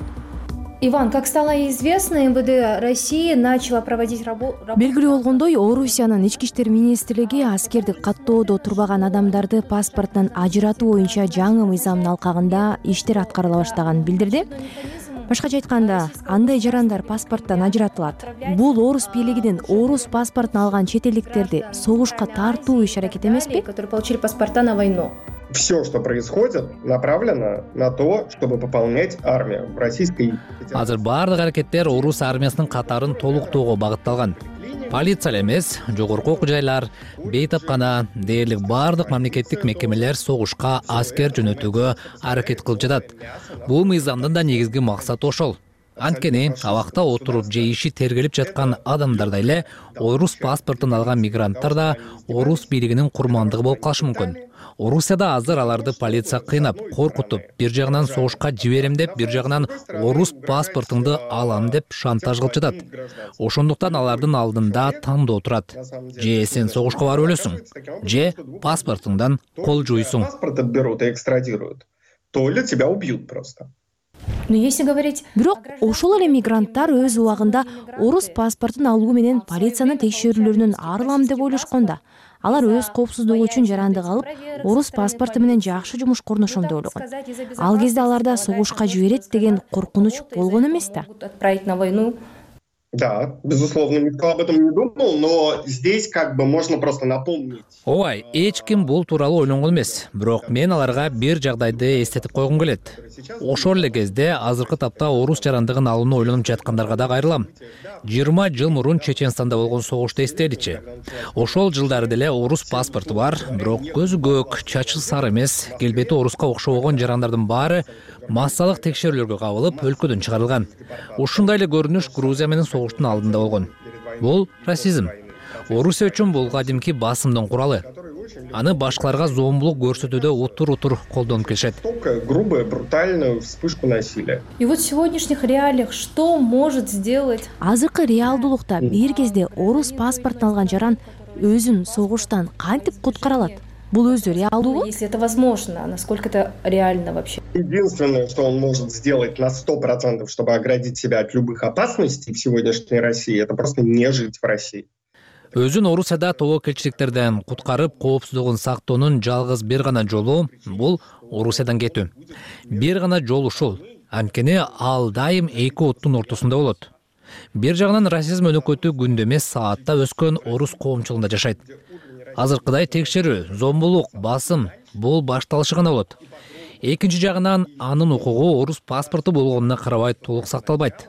Speaker 1: Иван, как стало известно, МВД России начала проводить работу. Белгилүү болгондой, Орусиянын ички иштер министрлиги аскердик каттоодо турбаган адамдарды паспорттон ажыратуу боюнча жаңы мыйзамдын алкагында иштер аткарыла баштаганын билдирди. Башкача айтканда, андай жарандар паспорттон ажыратылат. Бул орус бийлигинин орус паспортун алган чет элдиктерди согушка тартуу иш-аракет эмеспи? Которые получили паспорта на войну.
Speaker 8: Все, что происходит, направлено на то, чтобы пополнять армию в Российской Федерации.
Speaker 3: Азыр баардык аракеттер орус армиясынын катарын толуктоого багытталган. Полиция эмес, жогорку окуу жайлар, бейтапкана дээрлик баардык мамлекеттик мекемелер согушка аскер жөнөтүүгө аракет кылып жатат. Бул мыйзамдын да негизги максаты ошол. Анткени абакта отуруп же иши тергелип жаткан адамдардай эле орус паспортун алган мигранттар да орус бийлигинин курмандыгы болуп калышы мүмкүн. Орусияда азыр аларды полиция кыйнап, коркутуп, бир жагынан согушка жиберем деп, бир жагынан орус паспортуңду алам деп шантаж кылып жатат. Ошондуктан алардын алдында тандоо турат. Же сен согушка барып өлөсүң, же паспортуңдан кол жуйсуң.
Speaker 8: Паспорт берут и экстрадируют. То ли тебя убьют просто.
Speaker 1: Но если говорить... Бирок ошол эле мигранттар өз убагында орус паспортун алуу менен полициянын текшерүүлөрүнөн арылам деп ойлошкон да. Алар өз коопсуздугу үчүн жарандык алып, орус паспорту менен жакшы жумуш корношом деп ойлогон. Ал кезде аларда согушка жиберет деген коркунуч болгон эмес да. Отправить на войну.
Speaker 8: Да, безусловно, никто об этом не думал, но здесь как бы можно просто напомнить.
Speaker 3: Ой, эч ким бул тууралуу ойлонгон эмес. Бирок мен аларга бир жагдайды эстетип койгум келет. Ошол эле кезде азыркы тапта орус жарандыгын алууну ойлонуп жаткандарга да кайрылам. 20 жыл мурун Чеченстанда болгон согушту эстеличи. Ошол жылдары деле орус паспорту бар, бирок көзү көк, чачы сары эмес, келбети оруска окшобогон жарандардын баары массалык текшерүүлөргө кабылып, өлкөдөн чыгарылган. Ушундай эле көрүнүш Грузия менен согуштун алдында болгон. Бул расизм. Орусия үчүн бул кадимки басымдын куралы. Аны башкаларга зомбулук көрсөтүүдө утур колдонуп келишет.
Speaker 8: Грубая, брутальная вспышку насилия.
Speaker 1: И вот в сегодняшних реалиях что может сделать? Азыркы реалдуулукта бир кезде орус паспортун алган жаран өзүн согуштан кантип куткара алат? Бул өзү реалдуулук? Если это возможно, насколько это реально вообще?
Speaker 8: Единственное, что он может сделать на 100%, чтобы оградить себя от любых опасностей в сегодняшней России, это просто не жить в России.
Speaker 3: Өзүн Орусияда тобокелчиликтерден куткарып, коопсуздугун сактоонун жалгыз бир гана жолу бул Орусиядан кетүү. Бир гана жол ушул. Анткени ал дайым эки оттун ортосунда болот. Бир жагынан расизм өнөкөтү күндө эмес саатта өскөн орус коомчулугунда жашайт. Азыркыдай текшерүү, зомбулук, басым бул башталышы гана болот. Экинчи жагынан анын укугу орус паспорту болгонуна карабай толук сакталбайт.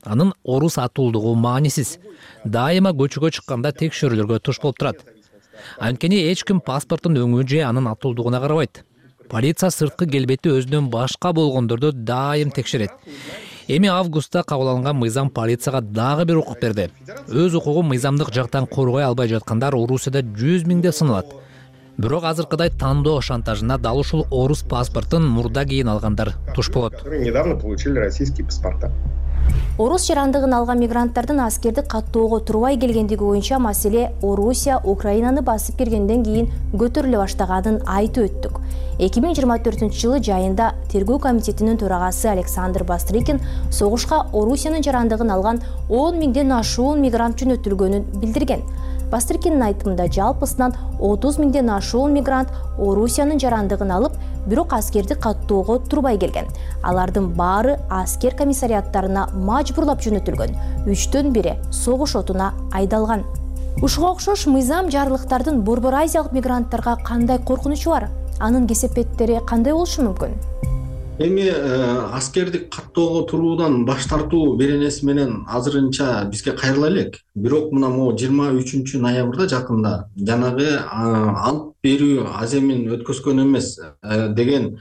Speaker 3: Анын орус атуулдугу маанисиз. Дайыма көчөгө чыкканда текшерүүлөргө туш болуп турат. Анткени эч ким паспорттун өңү же анын атуулдугуна карабайт. Полиция сырткы келбети өзүнөн башка болгондорду дайым текшерет. Эми августта кабыл алынган мыйзам полицияга дагы бир укук берди. Өз укугун мыйзамдык жактан коргой албай жаткандар Орусияда 100 миңде саналат. Бирок азыркыдай тандоо шантажына дал ушул орус паспортун мурда кийин алгандар туш болот.
Speaker 8: Недавно получили российские паспорта.
Speaker 5: Орус жарандыгын алган мигранттардын аскерди каттоого турбай келгендиги боюнча маселе Орусия Украинаны басып киргенден кийин көтөрүлө баштаганын айтып өттүк. 2024-жылы жайында тергөө комитетинин төрагасы Александр Бастрыкин согушка Орусиянын жарандыгын алган 10 миңден ашуун мигрант жөнөтүлгөнүн билдирген. Бастрыкиндин айтымында жалпысынан 30 миңден ашуун мигрант Орусиянын жарандыгын алып, бирок аскерди каттоого турбай келген. Алардын баары аскер комиссариаттарына мажбурлап жөнөтүлгөн. 3төн бири согуш отуна айдалган. Ушуга окшош мыйзам жарлыктардын Борбор Азиялык мигранттарга кандай коркунучу бар? Анын кесепеттери кандай болушу мүмкүн?
Speaker 9: Эми аскерди каттоого туруудан баш тартуу беренеси менен азырынча бизге кайрыла элек. Бирок мына могу 23 ноябрда жакында жанагы ант берүү аземин өткөзгөн эмес деген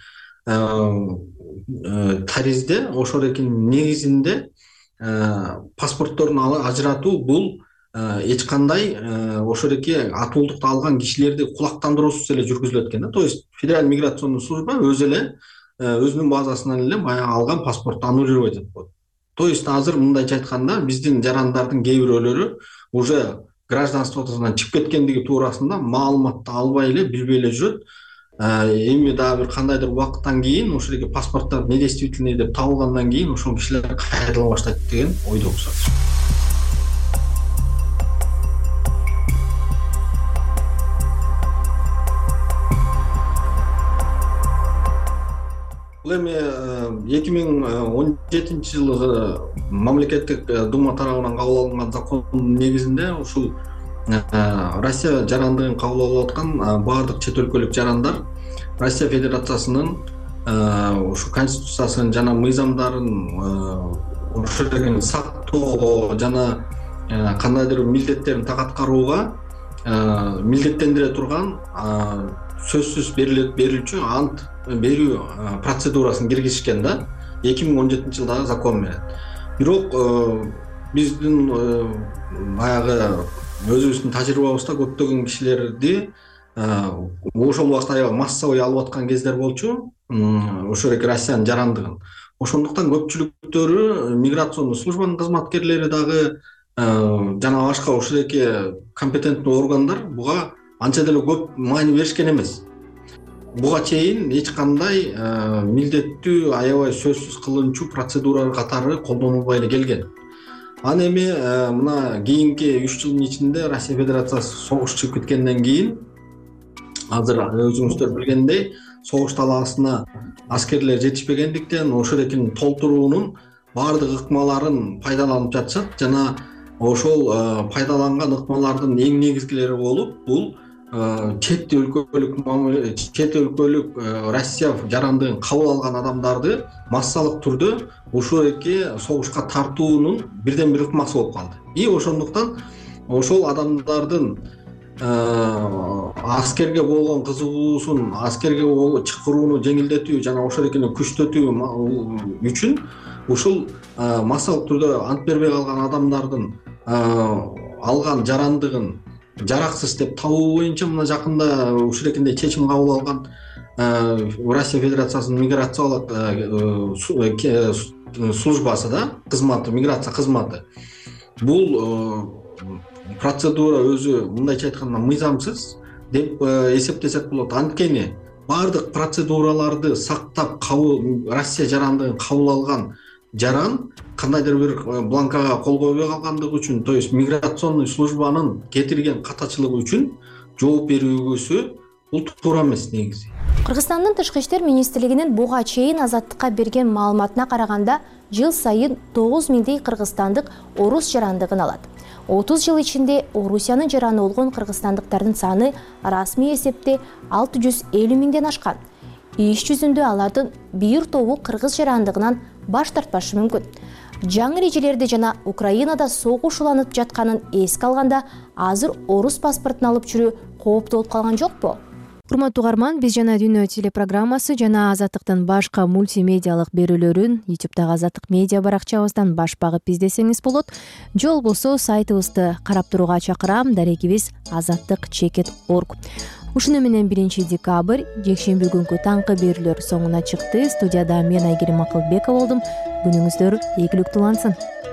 Speaker 9: таризде ошол экенин негизинде паспортторун ажыратуу бул эч кандай ошол эки атуулдукту алган кишилерди кулактандыруусуз эле жүргүзүлөт экен да. То есть Федераль миграционный служба өзү эле өзүнүн базасынан эле баягы алган паспортту аннулировать этип коет. То есть азыр мындайча айтканда биздин жарандардын кээ бирөөлөрү уже гражданствосунан чыгып кеткендиги туурасында маалыматты албай эле билбей эле жүрөт. Эми дагы бир кандайдыр убакыттан кийин ошол эки паспорттор недействительный деп табылгандан кийин ошол кишилер кайрыла баштайт деген ойдобуз. Бул эми 2017-жылы мамлекеттик дума тарабынан кабыл алынган закондун негизинде ушул Россия жарандыгын кабыл алып аткан баардык чет өлкөлүк жарандар Россия Федерациясынын ушу конституциясын жана мыйзамдарын ошол деген сактоого жана кандайдыр милдеттерин так аткарууга милдеттендире турган сөзсүз берилүүчү ант берүү процедурасын киргизишкен да 2017 жылдагы закон менен. Бирок биздин баягы өзүбүздүн тажрыйбабызда көптөгөн кишилерди ошол убакта аябай массовый алып аткан кездер болчу, ошол эки Россиянын жарандыгын. Ошондуктан көпчүлүктөрү миграционный службанын кызматкерлери дагы жана башка ошол эки компетентный органдар буга анча деле көп маани беришкен эмес. Буга чейин эч кандай милдеттүү аябай сөзсүз кылынчу процедура катары колдонулбай эле келген. Аны эми мына кийинки 3 жылдын ичинде Россия Федерациясы согуш чыгып кеткенден кийин азыр өзүңүздөр билгендей согуш талаасына аскерлер жетишпегендиктен ошол экинин толтуруунун баардык ыкмаларын пайдаланып жатышат жана ошол пайдаланган ыкмалардын эң негизгилери болуп бул чет өлкөлүк Россия жарандыгын кабыл алган адамдарды массалык түрдө ушул эки согушка тартуунун бирден бир ыкмасы болуп калды. И ошондуктан ошол адамдардын аскерге болгон кызыгуусун, аскерге чакырууну жеңилдетүү жана ошол экени күчтөтүү үчүн ушул массалык түрдө ант бербей калган адамдардын алган жарандыгын жараксыз деп табуу боюнча мына жакында ушул экиндей чечим кабыл алган Россия Федерациясынын миграциялык службасы да, кызматы, миграция кызматы. Бул процедура өзү мындайча айтканда мыйзамсыз деп эсептесек болот. Анткени баардык процедураларды сактап Россия жарандыгын кабыл алган жаран кандайдыр бир бланкага кол койбой калгандыгы үчүн, то есть миграционный службанын кетирген катачылыгы үчүн жооп берүүгөсү бул туура эмес негизи.
Speaker 5: Кыргызстандын Тышкы иштер министрлигинин буга чейин Азаттыкка берген маалыматына караганда, жыл сайын 9 миңдей кыргызстандык орус жарандыгын алат. 30 жыл ичинде Орусиянын жараны болгон кыргызстандыктардын саны расмий эсепте 650 миңден ашкан. Иш жүзүндө алардын бир тобу кыргыз жарандыгынан баш тартпашы мүмкүн. жаңы эрежелерди жана Украинада согуш уланып жатканын эске алганда азыр орус паспортун алып жүрүү кооптуу болуп калган жокпу?
Speaker 1: Урматтуу угарман, биз жана Дүйнө телепрограммасы жана Азаттыктын башка мультимедиалык берүүлөрүн YouTube'дагы Азаттык медиа баракчабыздан баш багып издесеңиз болот. Же болбосо сайтыбызды карап турууга чакырам. Дарегибиз azattik.org. Ушуну менен 1-декабрь жекшемби күнкү таңкы берүүлөр соңуна чыкты. Студияда мен Айгерим Акылбекова болдум. Күнүңүздөр ийгиликтүү улансын.